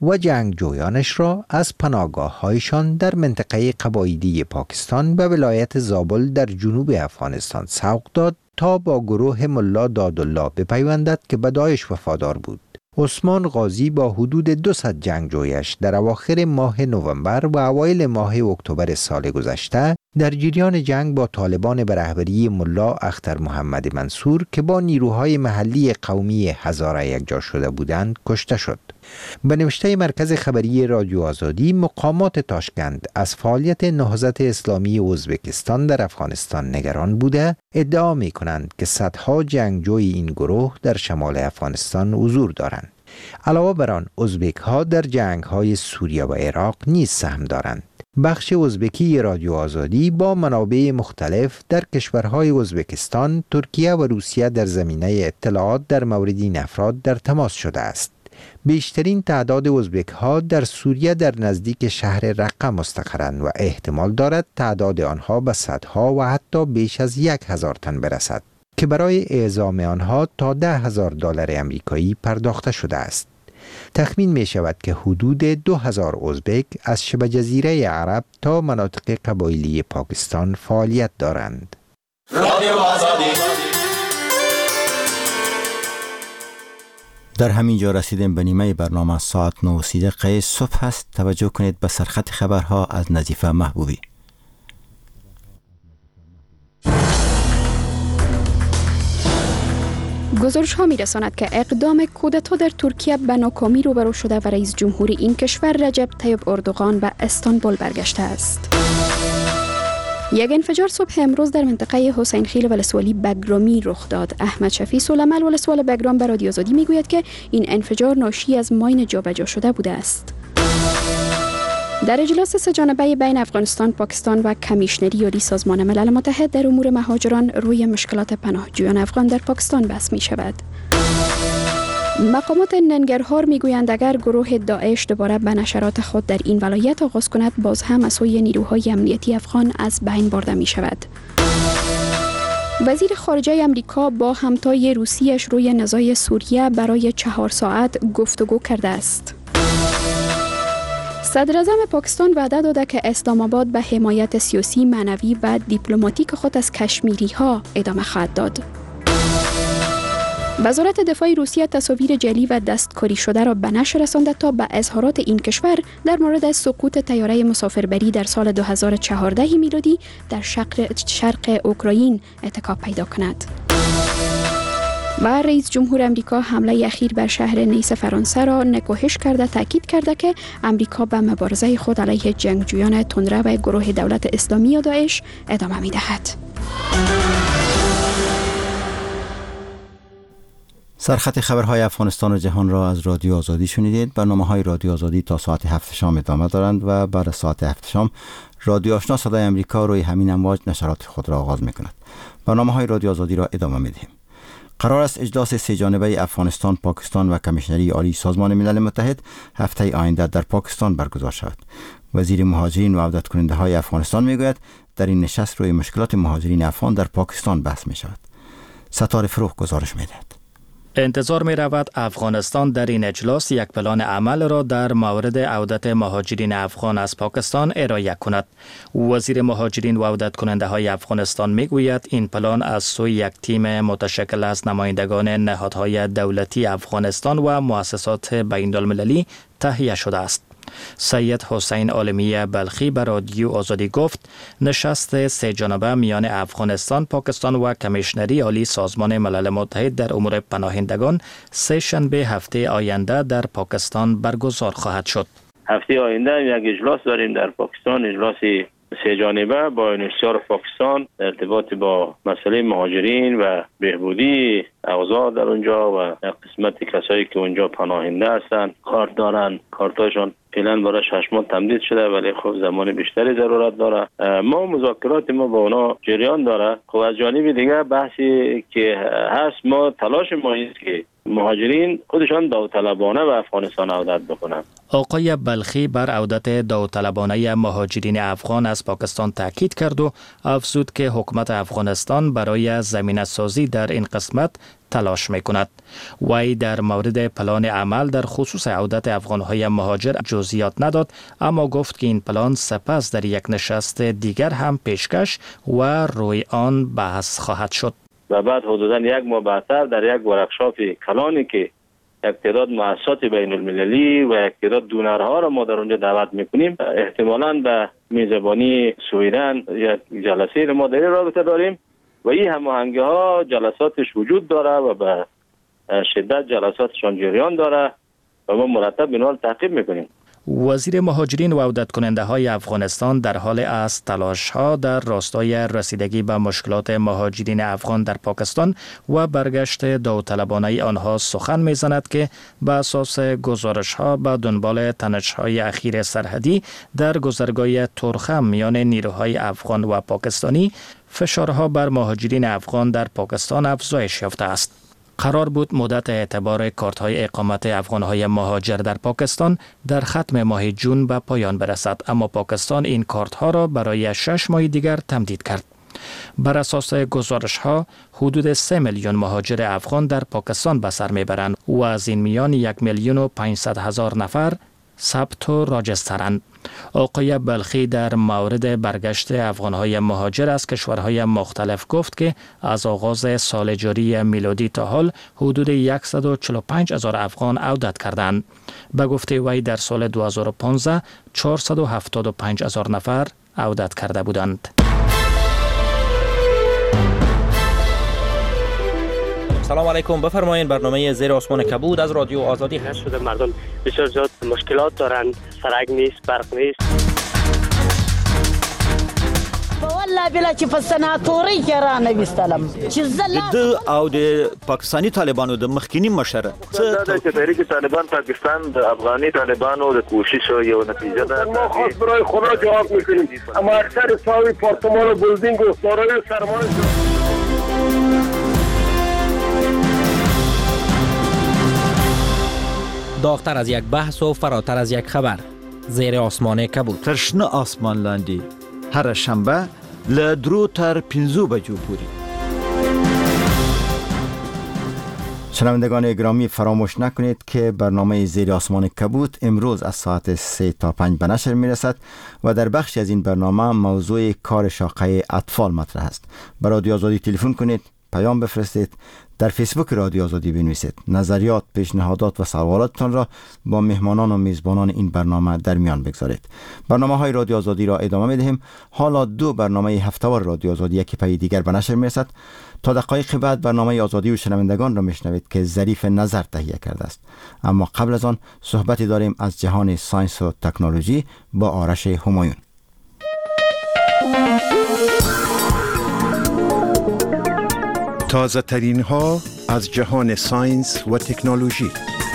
[SPEAKER 15] و جنگجویانش را از پناهگاه‌هایشان در منطقه قبایلی پاکستان به ولایت زابل در جنوب افغانستان سوق داد تا با گروه ملا دادالله بپیوندد که به داعش وفادار بود. عثمان غازی با حدود 200 جنگجویش در اواخر ماه نوامبر و اوایل ماه اکتبر سال گذشته در جریان جنگ با طالبان به رهبری ملا اختر محمد منصور که با نیروهای محلی قومی هزاره یکجا شده بودند کشته شد. به نوشته مرکز خبری رادیو آزادی، مقامات تاشکند از فعالیت نهضت اسلامی ازبکستان در افغانستان نگران بوده ادعا می کنند که صدها جنگجوی این گروه در شمال افغانستان حضور دارند. علاوه بر آن ازبک ها در جنگ های سوریه و عراق نیز سهم دارند. بخش ازبکی رادیو آزادی با منابع مختلف در کشورهای ازبکستان، ترکیه و روسیه در زمینه اطلاعات در مورد این افراد در تماس شده است. بیشترین تعداد ازبک ها در سوریه در نزدیک شهر رقه مستقرند و احتمال دارد تعداد آنها به صدها و حتی بیش از 1000 تن برسد که برای اعزام آنها تا $10,000 امریکایی پرداخته شده است. تخمین می شود که حدود 2000 ازبک از شبه جزیره عرب تا مناطق قبایلی پاکستان فعالیت دارند.
[SPEAKER 16] رادیو آزادی.
[SPEAKER 1] در همین جا رسیدیم به نیمه برنامه. ساعت 9:30 صبح است. توجه کنید به سرخط خبرها از نظیفه محبوبی.
[SPEAKER 2] گزارش ها می رساند که اقدام کودتا در ترکیه به ناکامی روبرو شده و رئیس جمهور این کشور رجب طیب اردوغان به استانبول برگشته است. یک انفجار صبح امروز در منطقه حسین خیل ولسوالی بگرامی رخ داد. احمد شفیع سلیمان ولسوال بگرام به رادیو آزادی می گوید که این انفجار ناشی از ماین جابجا شده بوده است. در اجلاس سه‌جانبه بین افغانستان، پاکستان و کمیشنری عالی سازمان ملل متحد در امور مهاجران روی مشکلات پناهجویان افغان در پاکستان بحث می شود. مقامات ننگرهار می گویند اگر گروه داعش دوباره به نشرات خود در این ولایت آغاز کند، باز هم از سوی نیروهای امنیتی افغان از بین برده می شود. وزیر خارجه امریکا با همتای روسیش روی نزاع سوریه برای 4 ساعت گفتگو کرده است. صدر اعظم پاکستان وعده داده که اسلام آباد به حمایت سیاسی، معنوی و دیپلماتیک خود از کشمیری ها ادامه خواهد داد. وزارت دفاع روسیه تصاویر جعلی و دستکاری شده را به نشر رسانده تا به اظهارات این کشور در مورد سقوط طیاره مسافربری در سال 2014 میلادی در شرق اوکراین اتکا پیدا کند. و رئیس جمهور امریکا حمله اخیر بر شهر نیس فرانسه را نکوهش کرده تاکید کرده که امریکا به مبارزه خود علیه جنگجویان تندرو و گروه دولت اسلامی یا داعش ادامه می‌دهد.
[SPEAKER 1] سرخط خبرهای افغانستان و جهان را از رادیو آزادی شنیدید. برنامه‌های رادیو آزادی تا ساعت 7 شام ادامه دارند و بعد ساعت 7 شام رادیو آشنا صدای امریکا روی همین امواج نشرات خود را آغاز می‌کند. برنامه‌های رادیو آزادی را ادامه می‌دهیم. قرار است اجلاس سه‌جانبه افغانستان، پاکستان و کمیشنری عالی سازمان ملل متحد هفته آینده در پاکستان برگزار شود. وزیر مهاجرین و عودت کننده های افغانستان میگوید در این نشست روی مشکلات مهاجرین افغان در پاکستان بحث می شود. ستاره فروغ گزارش می دهد.
[SPEAKER 17] انتظار می رود افغانستان در این اجلاس یک پلان عمل را در مورد عودت مهاجرین افغان از پاکستان ارائه کند. وزیر مهاجرین و عودت کننده های افغانستان می گوید این پلان از سوی یک تیم متشکل از نمایندگان نهادهای دولتی افغانستان و مؤسسات بین المللی تهیه شده است. سید حسین عالمی بلخی به رادیو آزادی گفت نشست سه‌جانبه میان افغانستان، پاکستان و کمیشنری عالی سازمان ملل متحد در امور پناهندگان سه شنبه هفته آینده در پاکستان برگزار خواهد شد.
[SPEAKER 3] هفته آینده یک اجلاس داریم در پاکستان، اجلاسی سه‌جانبه با انشیار پاکستان در ارتباط با مسئله مهاجرین و بهبودی اوضاع در اونجا و قسمت کسایی که اونجا پناهنده هستند، کارت دارن، کارتاشون فعلا برای 6 ماه تمدید شده ولی خب زمان بیشتری ضرورت داره. ما مذاکرات ما با اونا جریان داره. خب از جانب دیگه بحثی که هست، ما تلاش ما است که مهاجرین خودشان داوطلبانه به افغانستان عودت بکنند.
[SPEAKER 17] آقای بلخی بر عودت داوطلبانه مهاجرین افغان از پاکستان تاکید کرد و افزود که حکومت افغانستان برای زمینه سازی در این قسمت تلاش میکند. وی در مورد پلان عمل در خصوص عودت افغانهای مهاجر جزئیات نداد، اما گفت که این پلان سپس در یک نشست دیگر هم پیشکش و روی آن بحث خواهد شد.
[SPEAKER 3] و بعد حدوداً یک ماه بعدتر در یک ورکشاپ کلانی که یک تعداد مؤسسات بین المللی و یک تعداد دونرها را ما در اونجا دعوت میکنیم، احتمالاً به میزبانی سویدن یک جلسه را ما در این رابطه داریم و این هماهنگی ها جلساتش وجود داره و به شدت جلساتشان جریان داره و ما مرتب اینها را تعقیب میکنیم.
[SPEAKER 17] وزیر مهاجرین و عودت کننده های افغانستان در حال است تلاش ها در راستای رسیدگی به مشکلات مهاجرین افغان در پاکستان و برگشت داوطلبانه آنها سخن میزند که به اساس گزارش ها به دنبال تنش های اخیر سرحدی در گذرگاه تورخم میان نیروهای افغان و پاکستانی، فشارها بر مهاجرین افغان در پاکستان افزایش یافته است. قرار بود مدت اعتبار کارت‌های اقامت افغان‌های مهاجر در پاکستان در ختم ماه جون به پایان برسد، اما پاکستان این کارت‌ها را برای 6 ماه دیگر تمدید کرد. بر اساس گزارش‌ها حدود 3 میلیون مهاجر افغان در پاکستان به سر میبرند و از این میان 1,500,000 نفر ثبت و راجسترند. آقای بلخی در مورد برگشت افغانهای مهاجر از کشورهای مختلف گفت که از آغاز سال جاری میلادی تا حال حدود 145,000 افغان عودت کردند. به گفته وی در سال 2015 475,000 نفر عودت کرده بودند.
[SPEAKER 18] سلام علیکم، بفرمایید. برنامه زیر آسمان کبود از رادیو آزادی هست.
[SPEAKER 19] شده مردم بسیار زیاد مشکلات دارند، سرک نیست، برق نیست.
[SPEAKER 20] والله بلا چې په سناتوري کې را نه وستلم چې
[SPEAKER 21] د او د پاکستانی طالبانو د مخکینی مشر
[SPEAKER 22] چې تحریک طالبان پاکستان د افغاني طالبانو د کوشش یو نتیجه ده.
[SPEAKER 23] ما خاص برای خدا جواب میکنیم، اما اکثر ساوی پارتمان و بلدینگ و دارای سرمایه
[SPEAKER 18] داغتر از یک بحث و فراتر از یک خبر، زیر آسمان کبود.
[SPEAKER 21] ترشنه آسمان لاندی هر شنبه ل 2 تر 5 بجو پوری.
[SPEAKER 1] شنوندگان گرامی، فراموش نکنید که برنامه زیر آسمان کبود امروز از ساعت 3 تا 5 به نشر میرسد و در بخشی از این برنامه موضوع کار شاقه اطفال مطرح است. به رادیو آزادی تلفن کنید، پیام بفرستید، در فیسبوک رادیو آزادی بنویسید. نظریات، پیشنهادات و سوالاتتان را با مهمانان و میزبانان این برنامه در میان بگذارید. برنامه‌های رادیو آزادی را ادامه می‌دهیم. حالا 2 برنامه هفته‌وار رادیو آزادی یکی پی دیگر به نشر می‌رسد. تا دقایق بعد برنامه آزادی و شنوندگان را میشنوید که ظریف نظر تهیه کرده است. اما قبل از آن صحبتی داریم از جهان ساینس و تکنولوژی با آرش همایون.
[SPEAKER 12] تازه ترین ها از جهان ساینس و تکنولوژی.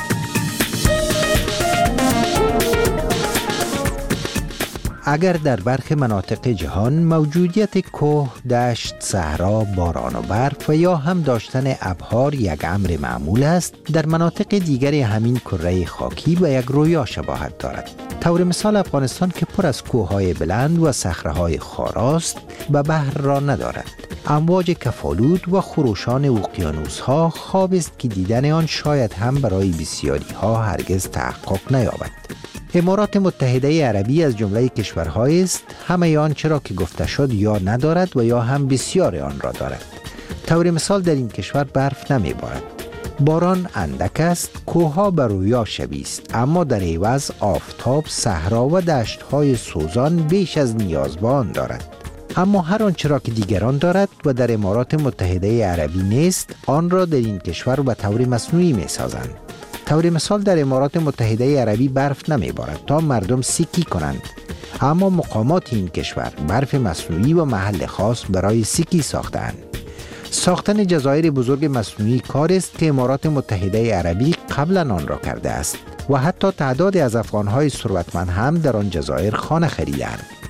[SPEAKER 15] اگر در برخی مناطق جهان موجودیت کوه، دشت، صحرا، باران و برف و یا هم داشتن ابحار یک امر معمول است، در مناطق دیگر همین کره خاکی به یک رویا شباهت دارد. طور مثال افغانستان که پر از کوههای بلند و صخره‌های خاراست به بحر را ندارد. امواج کفالود و خروشان اقیانوس‌ها خواب است که دیدن آن شاید هم برای بسیاری‌ها هرگز تحقق نیابد. امارات متحده عربی از جمله کشورهایی است همه آن چرا که گفته شد یا ندارد و یا هم بسیار آن را دارد. طور مثال در این کشور برف نمی‌بارد. باران اندک است، کوه‌ها به رویا شبیه است، اما در عوض آفتاب، صحرا و دشت‌های سوزان بیش از نیاز به آن دارد. اما هر آنچه را که دیگران دارد و در امارات متحده عربی نیست، آن را در این کشور به طور مصنوعی می‌سازند. طور مثال در امارات متحده عربی برف نمی‌بارد تا مردم سکی کنند، اما مقامات این کشور برف مصنوعی و محل خاص برای سکی ساختند. ساختن جزایر بزرگ مصنوعی کار است که امارات متحده عربی قبلا آن را کرده است و حتی تعدادی از افغان‌های ثروتمند هم در آن جزایر خانه خریدند.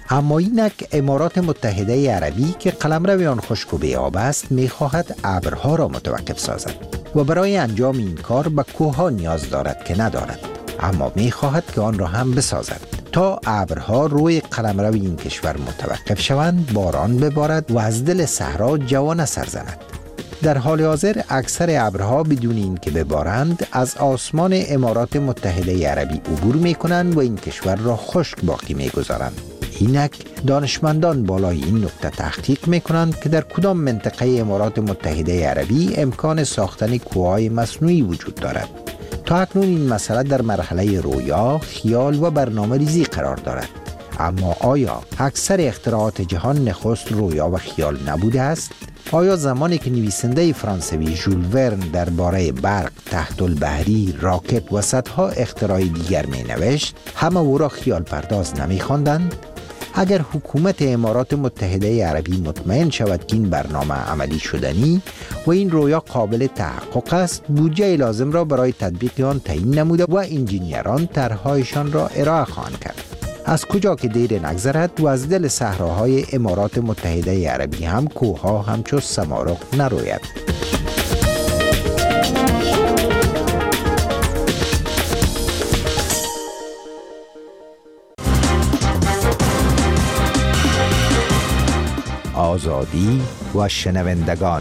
[SPEAKER 15] اما اینک امارات متحده عربی که قلمرو آن خشک و بی‌آب است می‌خواهد ابرها را متوقف سازد و برای انجام این کار به کوه‌ها نیاز دارد که ندارد، اما می‌خواهد که آن را هم بسازد تا ابرها روی قلمرو این کشور متوقف شوند، باران ببارد و از دل صحرا جوانه سر زند. در حال حاضر اکثر ابرها بدون اینکه ببارند از آسمان امارات متحده عربی عبور می‌کنند و این کشور را خشک باقی می‌گذارند. اینک دانشمندان بالای این نکته تحقیق می‌کنند که در کدام منطقه امارات متحده عربی امکان ساختن کوههای مصنوعی وجود دارد. تا اکنون این مسئله در مرحله رویا، خیال و برنامه‌ریزی قرار دارد. اما آیا اکثر اختراعات جهان نخست رویا و خیال نبوده است؟ آیا زمانی که نویسنده فرانسوی ژول ورن درباره برق، تحت البحری، راکت و صدها اختراع دیگر می نوشت، همه او را خیال پرداز نمی خواندند؟ اگر حکومت امارات متحده عربی مطمئن شود که این برنامه عملی شدنی و این رویا قابل تحقق است، بودجه لازم را برای تطبیق آن تعیین نموده و انجینیران طرح‌هایشان را ارائه خواهند کرد. از کجا که دیر نگذرد و از دل صحراهای امارات متحده عربی هم کوه‌ها همچون سمارق نروید. آزادی و شنوندگان.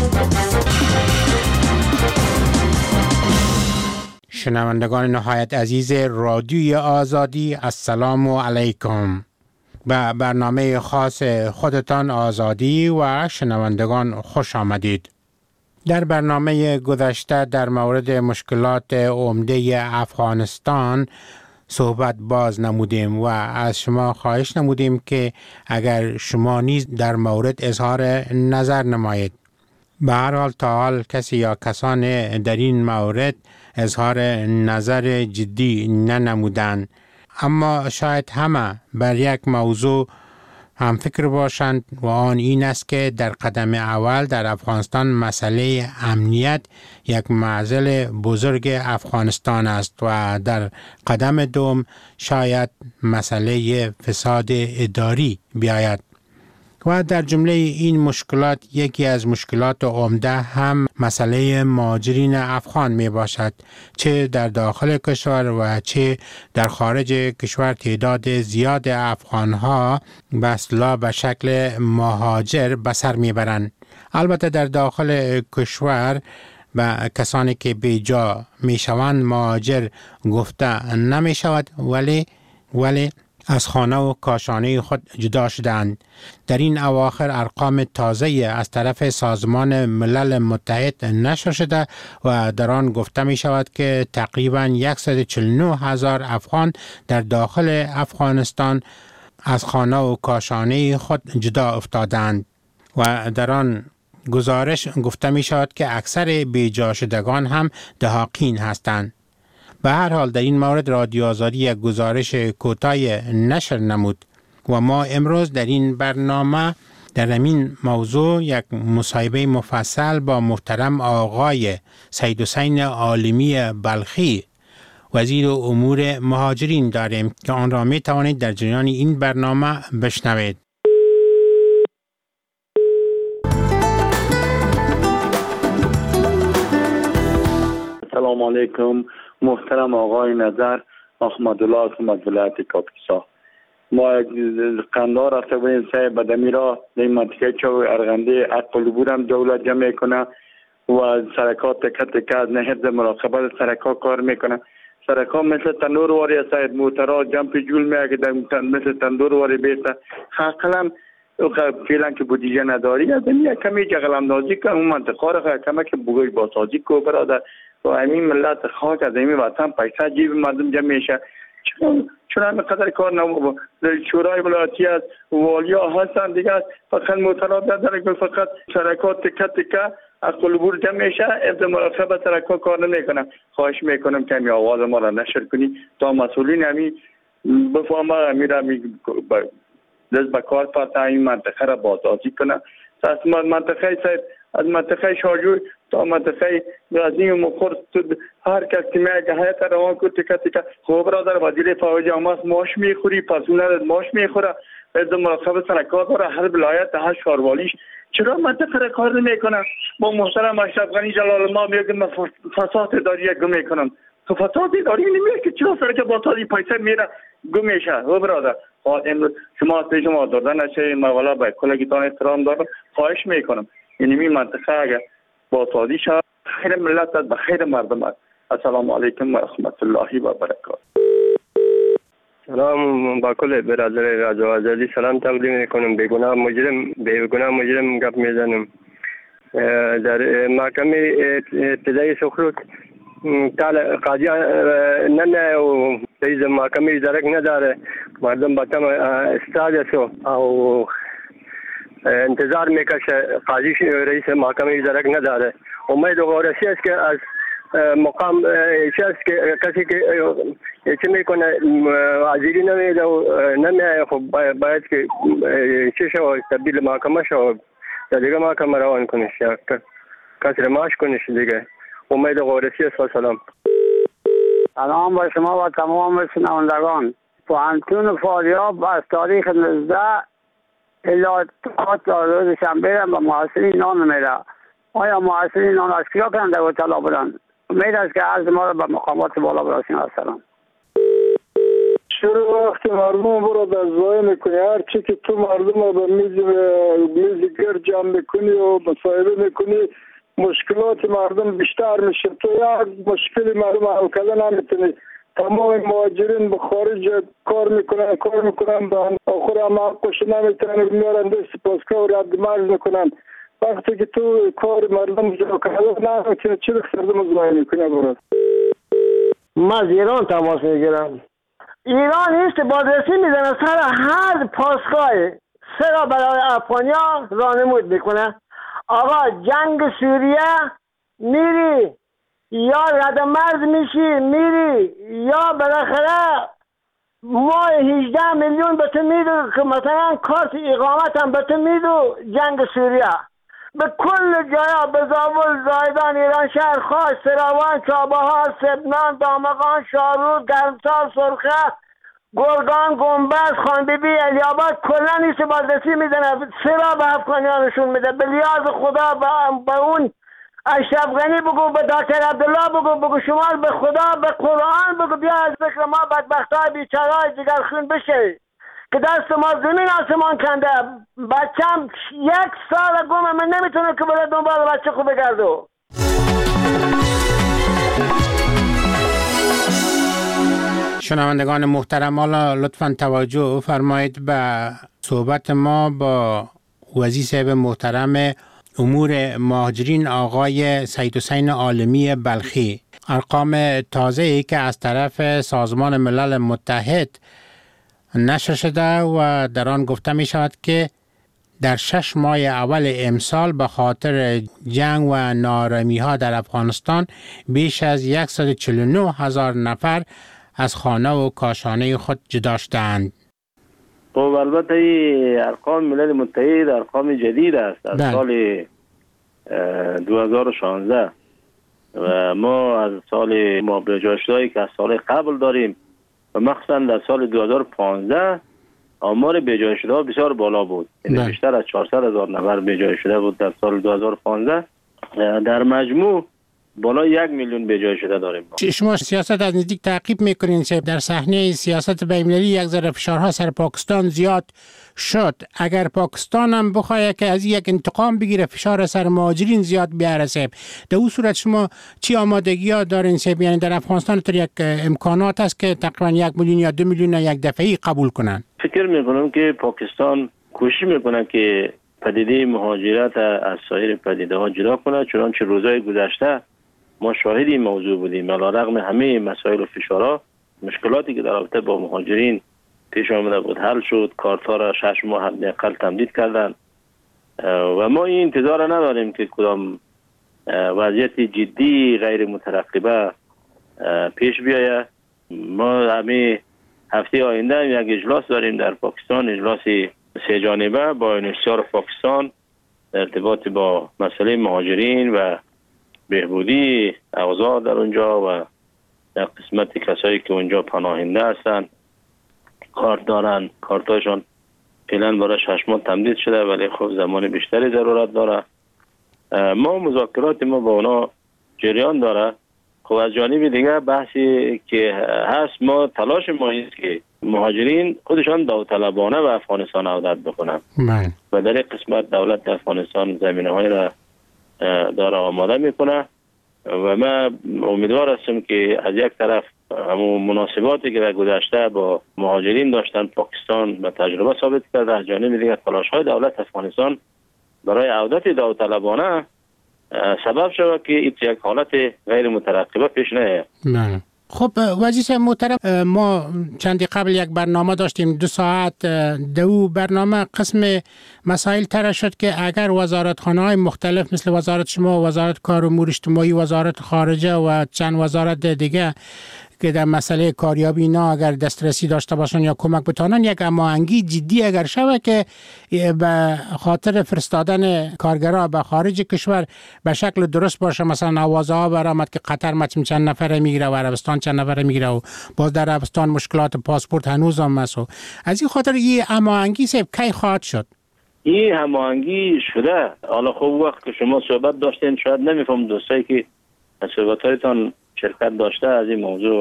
[SPEAKER 5] شنوندگان نهایت عزیز رادیوی آزادی، السلام علیکم. به برنامه خاص خودتان آزادی و شنوندگان خوش آمدید. در برنامه گذشته در مورد مشکلات عمده افغانستان صحبت باز نمودیم و از شما خواهش نمودیم که اگر شما نیز در مورد اظهار نظر نمایید. به هر حال تا حال کسی یا کسان در این مورد اظهار نظر جدی ننمودند، اما شاید همه بر یک موضوع هم فکر باشند و آن این است که در قدم اول در افغانستان مسئله امنیت یک معضل بزرگ افغانستان است و در قدم دوم شاید مسئله فساد اداری بیاید. و در جمله این مشکلات یکی از مشکلات عمده هم مسئله مهاجرین افغان می باشد، چه در داخل کشور و چه در خارج کشور. تعداد زیاد افغانها به اصطلاح به شکل مهاجر به سر می برند. البته در داخل کشور به کسانی که بیجا می شوند مهاجر گفته نمی شود، ولی از خانه و کاشانه خود جدا شدند. در این اواخر ارقام تازه از طرف سازمان ملل متحد نشر شده و در آن گفته می شود که تقریباً 149,000 افغان در داخل افغانستان از خانه و کاشانه خود جدا افتادند و در آن گزارش گفته می شود که اکثر بیجا شدگان هم دهاقین هستند. به هر حال در این مورد رادیو آزادی یک گزارش کوتاه نشر نمود و ما امروز در این برنامه در همین موضوع یک مصاحبه مفصل با محترم آقای سید حسین عالمی بلخی وزیر امور مهاجرین داریم که آن را می توانید در جریان این برنامه بشنوید.
[SPEAKER 23] سلام علیکم محترم آقای نظر احمدالله از ولایت کاپیسا. ما قندار رفته بودیم سه بدمی را در منطقه چو ارغنده اقلبور هم دولت جمع میکنه و سرکات تکت از حفظ مراقبت سرکات کار میکنه. سرکات مثل تندور واری است، موترها جمپ جول میگه مثل تندور واری بیسته. حقلا فعلا که بودجه نداری از این کمی جغلم نازی که اون منطقه را کمی که بگوی باسازی کو برادر و همین ملت خاک از این وطن پیسه جیب مردم جمع میشه. چون همه قدر کار نمو شورای ولایتی از والیا هستن دیگه فقط موترات نداره، فقط سرکات تکه از قلبور جمع میشه. ابدا مراقبه سرکات کار نمیکنن. خواهش میکنم که می آواز ما را نشر کنی تا مسئولین همی بفهمه همی را دست به کار پرتا این منطقه را بازسازی کنه. از منطقه شاجوی تا منطقه غزنی و مخور هر کس که میگه هیئت روان کو تیکه تیکه خب برادر وزیر فوج آماس ماش میخوری پس اون ماش میخوره از مراقبه سرکار داره هر ولایت هر شاروالیش چرا منطقه را کار نمیکنه؟ با محترم اشرف غنی جلال الله میگه فساد اداری گم میکنم تو فساد اداری نمیشه که چرا سرک با تازی پیسر میره گم میشه و برادر امروز شما پیش ما دادن نشه موالا به کلگیتان احترام دارم خواهش میکنم یعنی این منطقه اگر با تازی شد خیر ملت است بخیر مردم است. السلام علیکم و رحمت الله و برکاته.
[SPEAKER 7] سلام با کل برادر رضا آزادی سلام تقدیم میکنم. بیگناه مجرم گپ میزنم. در محکمه ابتدایی سخروت قاضی نه و رئیس محکمه درک نداره مردم با تم استاد او انتظار میکشه قاضی رئیس محکمه درک نداره. امید و غورسی است که از مقام است که کسی که چه میکنه حاضری نمیده و نمیایه خب باید که چه شو تبدیل محکمه شو یا دیگه محکمه روان کنش یا کسی رماش کنش دیگه. امید غورسی است و سلام.
[SPEAKER 8] سلام با شما و تمام شنوندگان. پوهنتون فاریاب از تاریخ 19 الی روز شنبه و محصلین نان میره. آیا محصلین نان از کیا کننده و طلا بودن؟ امید است که عرض ما را به مقامات بالا برسونید. السلام.
[SPEAKER 10] شروع وقتی مردم برو در ضایع میکنی هر چی که تو مردم رو به میز گرد جمع میکنی و مصاحبه میکنی مشکلات مردم بیشتر میشه. تو یک مشکلی مردم حل کردن نمیتونی. تمام مهاجرین به خارج کار میکنن به آخر هم حقش نمیتونن میارن دست پاسکا و رد مرز میکنن. وقتی که تو کار مردم جا کرده نمیتونی چی بخصردم ضایع میکنی. برد
[SPEAKER 8] من از ایران تماس میگیرم. ایران هیچ بازرسی میزنه سر هر پاسگاه سرا برای افغانیا رانمود میکنه. آقا جنگ سوریه میری یا رد مرز میشی میری یا بالاخره ما 18 میلیون به تو میدو که مثلا کارت اقامت هم به تو میدو جنگ سوریه به کل جایا به زابل زایدان ایران شهر خاص سراوان چابهار سبنان دامغان شارور گرمسار سرخه گرگان گنبز خانبیبی الیاباد کلا نیست بازرسی میزنه سرا به افغانیان نشون میده. به لیاز خدا به اون اشرف غنی بگو به دکتر عبدالله بگو شما به خدا به قرآن بگو بیا از فکر ما بدبختای بیچارهای دیگر خون بشه که دست ما زمین آسمان کنده. بچم 1 سال گمه من نمیتونه که بره دنبال بچه خوب بگردو.
[SPEAKER 5] شنوندگان محترم حالا لطفاً توجه فرمایید به صحبت ما با وزیر صاحب محترم امور مهاجرین آقای سید حسین عالمی بلخی. ارقام تازه‌ای که از طرف سازمان ملل متحد نشر شده و در آن گفته می شود که در 6 ماه اول امسال به خاطر جنگ و نارمی ها در افغانستان بیش از 149,000 نفر از خانه و کاشانه خود جدا شدند.
[SPEAKER 3] خب البته این ارقام ملل متحد ارقام جدید است از سال 2016 و ما از سال ما بجاشتهایی که از سال قبل داریم و مخصوصا در سال 2015 آمار بجای شده بسیار بالا بود. یعنی بیشتر از 400,000 نفر بجای شده بود در سال 2015. در مجموع بالای 1 میلیون بجای شده داریم.
[SPEAKER 5] شما سیاست از نزدیک تعقیب میکنین که در صحنه سیاست بین‌المللی یک ذره فشارها سر پاکستان زیاد شد. اگر پاکستان هم بخواد که از یک انتقام بگیره فشار سر مهاجرین زیاد بیاره سیب، در اون صورت شما چی آمادگی ها دارین سیب؟ یعنی در افغانستان تو یک امکانات هست که تقریبا 1 میلیون یا 2 میلیون یک دفعی قبول کنن؟
[SPEAKER 3] فکر میکنم که پاکستان کوشش میکنه که پدیده مهاجرت از سایر پدیده ها جدا کنه، چنانچه روزهای گذشته ما شاهد این موضوع بودیم. علیرغم همه مسائل و فشارها مشکلاتی که در رابطه با مهاجرین پیش آمده بود حل شد. کارت‌ها را 6 ماه حداقل تمدید کردن و ما این انتظار نداریم که کدام وضعیت جدی غیر مترقبه پیش بیاید. ما همه هفته آینده یک اجلاس داریم در پاکستان، اجلاس 3 جانبه با انحصار پاکستان در ارتباط با مسئله مهاجرین و بهبودی اوضاع در اونجا و در قسمت کسایی که اونجا پناهنده هستن کار دارن، کارتاشون فعلا برای 6 ماه تمدید شده ولی خب زمان بیشتری ضرورت داره. ما مذاکرات ما با اونا جریان داره. خب از جانب دیگه بحثی که هست، ما تلاش ما است که مهاجرین خودشان داوطلبانه به افغانستان عودت بکنن و در این قسمت دولت افغانستان زمینه‌های را داره آماده میکنه و من امیدوار هستم که از یک طرف همون مناسباتی که در گذشته با مهاجرین داشتن پاکستان به تجربه ثابت کرده، از جانب دیگر تلاش‌های دولت افغانستان برای عودت داوطلبانه سبب شود که این یک حالت غیر مترقبه پیش نیاید.
[SPEAKER 5] خب وزیر محترم، ما چندی قبل یک برنامه داشتیم 2 ساعت. دو برنامه قسم مسائل طرح شد که اگر وزارتخانه‌های مختلف مثل وزارت شما، وزارت کار و امور اجتماعی، وزارت خارجه و چند وزارت دیگه که در مسئله کاریابی اینا اگر دسترسی داشته باشن یا کمک بتانن، یک هماهنگی جدی اگر شود که به خاطر فرستادن کارگرها به خارج کشور به شکل درست باشه، مثلا آوازه ها برآمد که قطر چند نفره میگیره و عربستان چند نفره میگیره و باز در عربستان مشکلات پاسپورت هنوز هم هست. از این خاطر این هماهنگی کی خواهد شد؟
[SPEAKER 3] این هماهنگی شده. حالا خب وقت که شما صحبت داشتین شاید نمیفهم دوستایی که صحبت‌هایتان شرکت داشته از این موضوع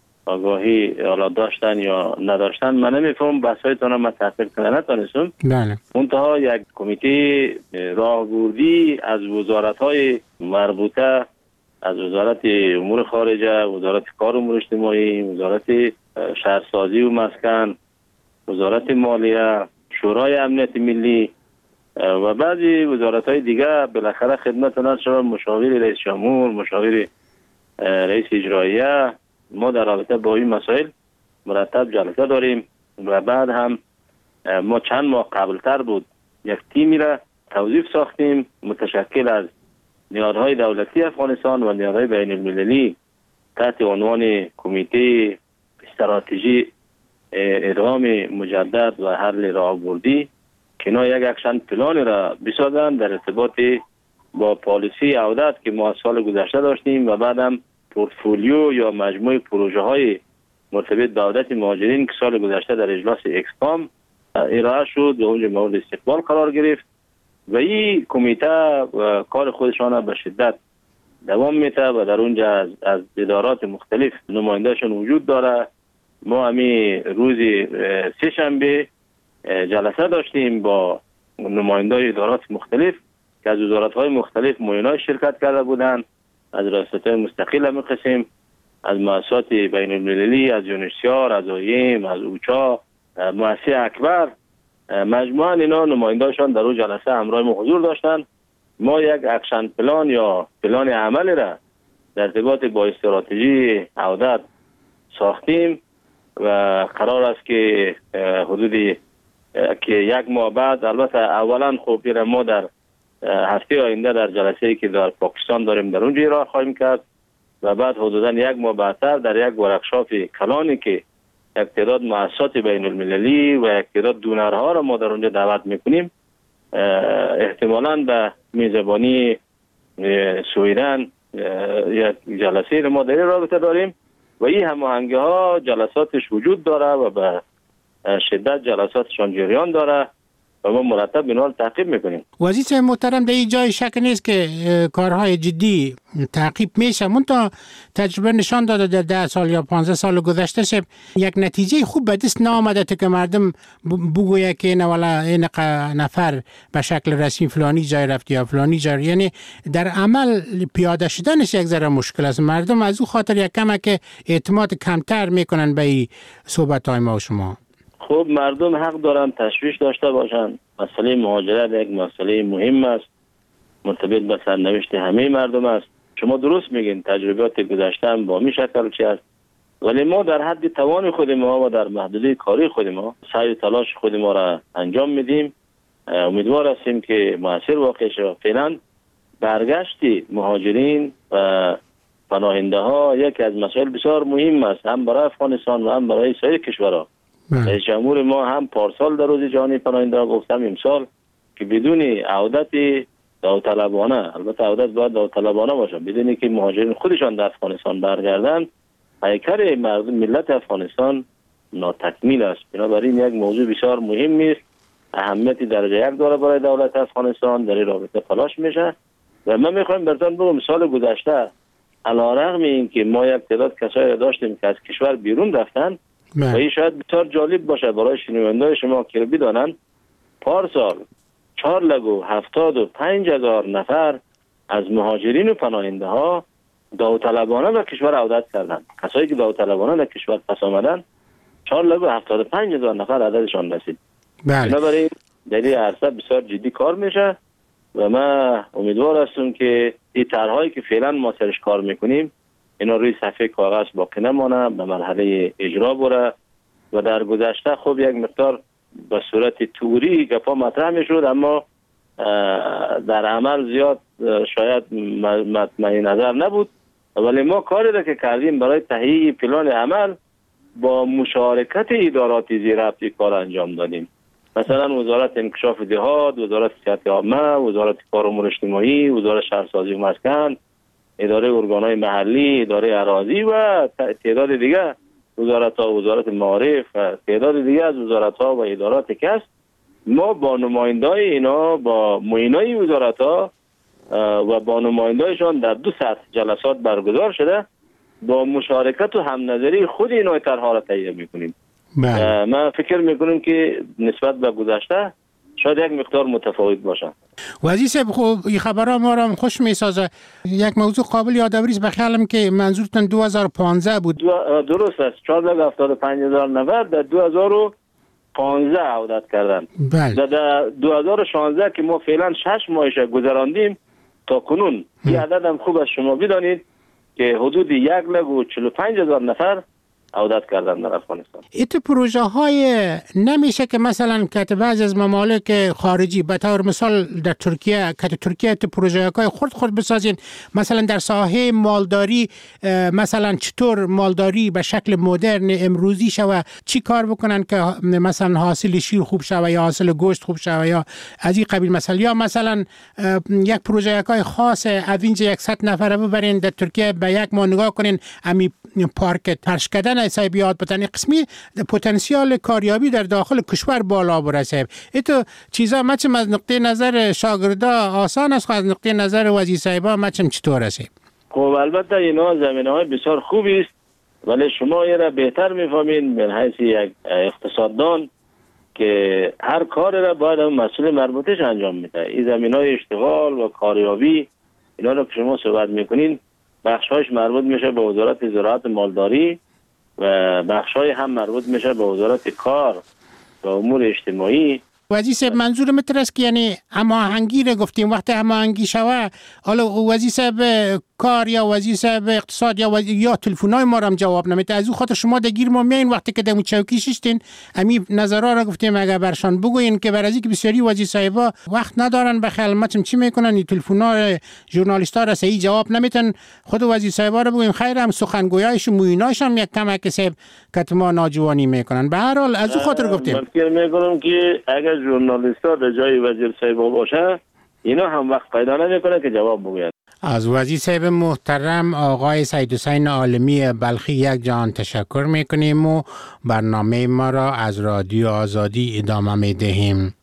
[SPEAKER 3] آگاهی حالا داشتن یا نداشتن، من نمیفهم بحثایتان را من تحقیق کنه نتانستم.
[SPEAKER 5] بله.
[SPEAKER 3] منتها یک کمیته راهبردی از وزارت‌های مربوطه، از وزارت امور خارجه، وزارت کار و امور اجتماعی، وزارت شهرسازی و مسکن، وزارت مالیه، شورای امنیت ملی و بعضی وزارت‌های دیگه بالاخره خدمتتون عرض شود، مشاور رئیس جمهور، مشاور رئیس اجراییه، ما در رابطه با این مسائل مرتب جلسه داریم و بعد هم ما چند ماه قبلتر بود یک تیمی را توظیف ساختیم متشکل از نهادهای دولتی افغانستان و نهادهای بین المللی تحت عنوان کمیته استراتژی ادغام مجدد و حل راهبردی که اینا یک اکشن پلان را بسازند در ارتباط با پالیسی عودت که ما سال گذشته داشتیم و بعدم پورتفولیو یا مجموعه پروژه های مرتبط به عودت مهاجرین که سال گذشته در اجلاس اکسفام ارائه شد و اونجا مورد استقبال قرار گرفت و این کمیته کار خودشان به شدت دوام میده و در اونجا از ادارات مختلف نمایندهشون وجود داره. ما همین روز 3 شنبه جلسه داشتیم با نماینده ادارات مختلف که از وزارت‌های مختلف معینای شرکت کرده بودند، از ریاست‌های مستقل همین قسم، از مؤسسات بین المللی، از یونیسیار، از اویم، از اوچا، مؤسسه اکبر، مجموعاً اینا نماینده‌شان در اون جلسه همراه ما حضور داشتند. ما یک اکشن پلان یا پلان عمل را در ارتباط با استراتژی عودت ساختیم و قرار است که حدودی که 1 ماه بعد، البته اولا خب ما در هفته آینده در جلسه‌ای که در پاکستان داریم در اونجا ارائه خواهیم کرد و بعد حدوداً 1 ماه بعدتر در یک ورکشاپ کلانی که یک تعداد مؤسسات بین المللی و یک تعداد دونرها را ما در اونجا دعوت میکنیم، احتمالاً به میزبانی سویدن یک جلسه را ما در این رابطه داریم و این هماهنگی ها جلساتش وجود داره و به شدت جلساتشان جریان داره و ما مرتب اینا رو تعقیب میکنیم.
[SPEAKER 5] وزیر محترم، در این جای شک نیست که کارهای جدی تعقیب میشه، منتها تجربه نشان داده در 10 سال یا 15 سال گذشته یک نتیجه خوب به دست نآمده که مردم بگویه که نه والا این نفر به شکل رسمی فلانی جای رفت یا فلانی جای، یعنی در عمل پیاده شدنش یک ذره مشکل است. مردم از او خاطر یک کمه که اعتماد کمتر میکنن به این صحبت‌های ما و شما.
[SPEAKER 3] خب مردم حق دارن تشویش داشته باشن. مسئله مهاجرت یک مسئله مهم است، مرتبط به سرنوشت همه مردم است. شما درست میگین، تجربیات گذشته هم با می شکل چی است، ولی ما در حد توان خود ما و در محدوده کاری خود ما سعی و تلاش خود ما را انجام میدیم. امیدوار هستیم که موثر واقع شود. فعلا برگشت مهاجرین و پناهنده ها یکی از مسائل بسیار مهم است، هم برای افغانستان و هم برای سایر کشورها. رئیس جمهور ما هم پارسال در روز جهانی پناهنده ها گفتم امسال که بدون عودت داوطلبانه، البته عودت باید داوطلبانه باشه، بدونی که مهاجرین خودشان در افغانستان برگردن، پیکر ملت افغانستان ناتکمیل است. بنابراین یک موضوع بسیار مهم است، اهمیتی درجه یک داره برای دولت افغانستان، در این رابطه تلاش میشه. و من میخوایم براتون بگم سال گذشته علیرغم اینکه ما یک تعداد کسایی را داشتیم که از کشور بیرون رفتن و این شاید بسیار جالب باشه برای شنونده‌های شما که بدانند، پارسال 4,75,000 نفر از مهاجرین و پناهنده ها داوطلبانه به کشور عودت کردند. کسایی که داوطلبانه به کشور پس آمدن 4,75,000 نفر عددشان رسید. بنابراین در این عرصه بسیار جدی کار میشه و من امیدوار هستم که این طرح‌هایی که فعلا ما سرش کار میکنیم اینا روی صفحه کاغذ باقی نمانه، به مرحله اجرا بره. و در گذشته خب یک مقدار به صورت توری گپا مطرح میشد، اما در عمل زیاد شاید مطمئن نظر نبود. ولی ما کاری را که کردیم برای تهیه پلان عمل با مشارکت ادارات زیرربط کار انجام دادیم. مثلا وزارت انکشاف دهات، وزارت صحت عامه، وزارت کار و امور اجتماعی، وزارت شهرسازی و مسکن، اداره ارگانهای محلی، اداره اراضی و تعداد دیگه وزارت‌ها، وزارت معارف و تعداد دیگه از وزارت‌ها و ادارات کسب، ما با نمایندای اینا، با معینای وزارت‌ها و با نمایندایشان در 2 سطح جلسات برگزار شده، با مشارکت و هم نظری خود اینا طرح‌ها را تهیه می‌کنیم. من فکر می‌کنم که نسبت به گذشته شاید یک مقدار متفاوت باشه.
[SPEAKER 5] وزیر صاحب، خب این خبرها ما را خوش می‌سازه. یک موضوع قابل یادآوری است، بخیالم که منظورتون 2015 بود.
[SPEAKER 3] درست است. 4,75,000 نفر در 2015 عودت کردن. در 2016 که ما فعلا 6 ماهش گذراندیم تا کنون، این عدد هم خوب است شما بدانید که حدود 1,45,000 نفر عودت کردن در افغانستان.
[SPEAKER 5] ایت پروژه های نمیشه که مثلا که بعضی از ممالک خارجی به طور مثال در ترکیه که ترکیه ایت پروژه های خود بسازین، مثلا در ساحه مالداری، مثلا چطور مالداری به شکل مدرن امروزی شوه، چی کار بکنن که مثلا حاصل شیر خوب شوه یا حاصل گوشت خوب شوه یا از این قبیل مثلا، یا مثلا یک پروژه های خاص اوینج 100 نفره ببرین در ترکیه، به یک ماه نگاه کنین امی پارک ترش کردن ایسای بیاد بتنی قسمی پتانسیال کاریابی در داخل کشور بالا برسه. ایتو چیزا مچم از نقطه نظر شاگردا آسان است، از نقطه نظر وزیر صاحبا مچم چطور است؟
[SPEAKER 3] خب البته اینا زمینه‌های بسیار خوبی است، ولی شما این را بهتر می‌فهمید من حیث یک اقتصاددان که هر کار را باید مسئول مربوطش انجام میده. این زمینه‌های اشتغال و کاریابی اینا رو که شما صحبت می‌کنین بخش‌هاش مربوط میشه به وزارت زراعت مالداری و بخش‌های هم مربوط میشه به وزارت کار و امور اجتماعی.
[SPEAKER 5] وزیر صاحب منظور متر است که یعنی هماهنگی رو گفتیم، وقتی هماهنگی شوه، حالا وزیر صاحب کار یا وزیر صاحب اقتصاد یا تلفن‌های ما رو هم جواب نمیده، از اون خاطر شما دگیر ما میاین وقتی که دمو چوکی ششتین امی نظرها رو گفتیم اگر برشان بگوین که برای اینکه بسیاری وزیر صاحبا وقت ندارن به خدمتم چی میکنن، این تلفن‌ها ژورنالیست‌ها را صحیح جواب نمیتن، خود وزیر صاحبا رو بگوین خیر هم سخنگویایش مویناش هم یک کمک صاحب که ما ناجوانی میکنن. به هر حال از اون خاطر گفتیم
[SPEAKER 3] من فکر میکنم که اگر ژورنالیست‌ها به جای وزیر صاحب باشه اینا هم وقت پیدا نمیکنه که جواب بگوید.
[SPEAKER 5] از وزیر صاحب محترم آقای سید حسین عالمی بلخی یک جان تشکر میکنیم و برنامه ما را از رادیو آزادی ادامه میدهیم.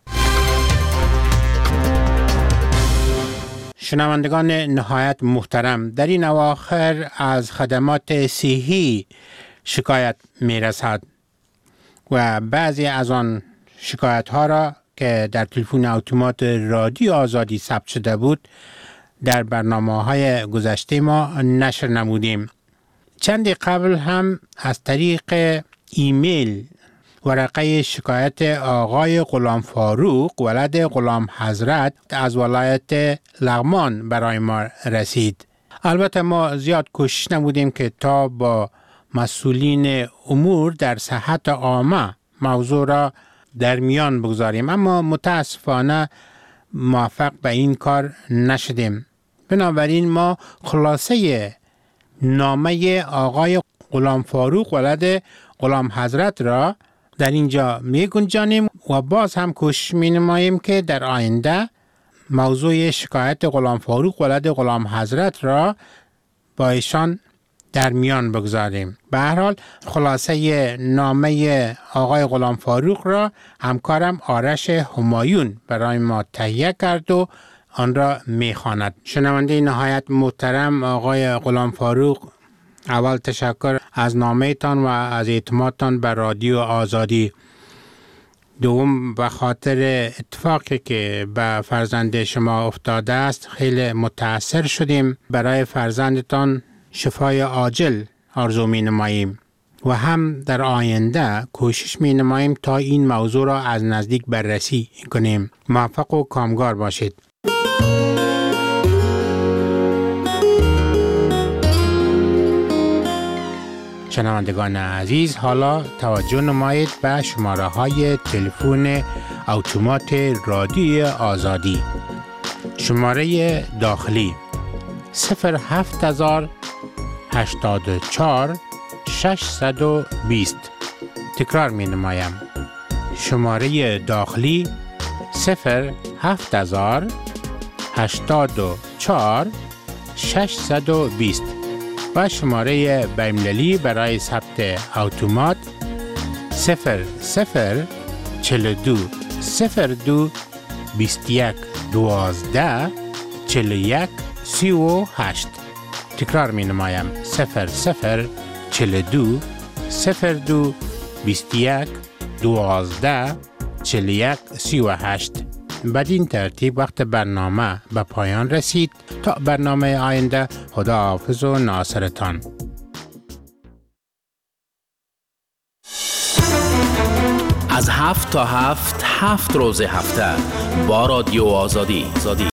[SPEAKER 5] شنوندگان نهایت محترم، در این اواخر از خدمات صحی شکایت میرسد و بعضی از آن شکایت ها را که در تلفن اتومات رادیو آزادی ثبت شده بود در برنامه‌های گذشته ما نشر نمودیم. چند قبل هم از طریق ایمیل ورقه شکایت آقای غلام فاروق ولد غلام حضرت از ولایت لغمان برای ما رسید. البته ما زیاد کوشش نمودیم که تا با مسئولین امور در صحت عامه موضوع را در میان بگذاریم، اما متاسفانه موفق به این کار نشدیم. بنابراین ما خلاصه نامه آقای غلام فاروق ولد غلام حضرت را در اینجا می گنجانیم و باز هم کوشش می نماییم که در آینده موضوع شکایت غلام فاروق ولد غلام حضرت را با ایشان در میان بگذاریم. به هر حال خلاصه نامه آقای غلام فاروق را همکارم آرش همایون برای ما تهیه کرد و آن را میخواند. شنونده نهایت محترم آقای غلام فاروق، اول تشکر از نامه تان و از اعتمادتان به رادیو آزادی. دوم به خاطر اتفاقی که به فرزند شما افتاده است خیلی متأثر شدیم. برای فرزندتان شفای عاجل آرزو می نماییم و هم در آینده کوشش می نماییم تا این موضوع را از نزدیک بررسی کنیم. موفق و کامگار باشید. شنوندگان عزیز، حالا توجه نمایید به شماره های تلفن اتومات رادیو آزادی. شماره داخلی 07084 620. تکرار می نمایم. شماره داخلی 07084 620 و شماره بین‌المللی برای ثبت اتومات 0042 02 21 12 41 38. تکرار می نمایم. 0042 02 21 12 41 38. بدین ترتیب وقت برنامه به پایان رسید. تا برنامه آینده، خدا حافظ و ناصرتان.
[SPEAKER 6] از 7 تا 7 روز هفته با رادیو آزادی.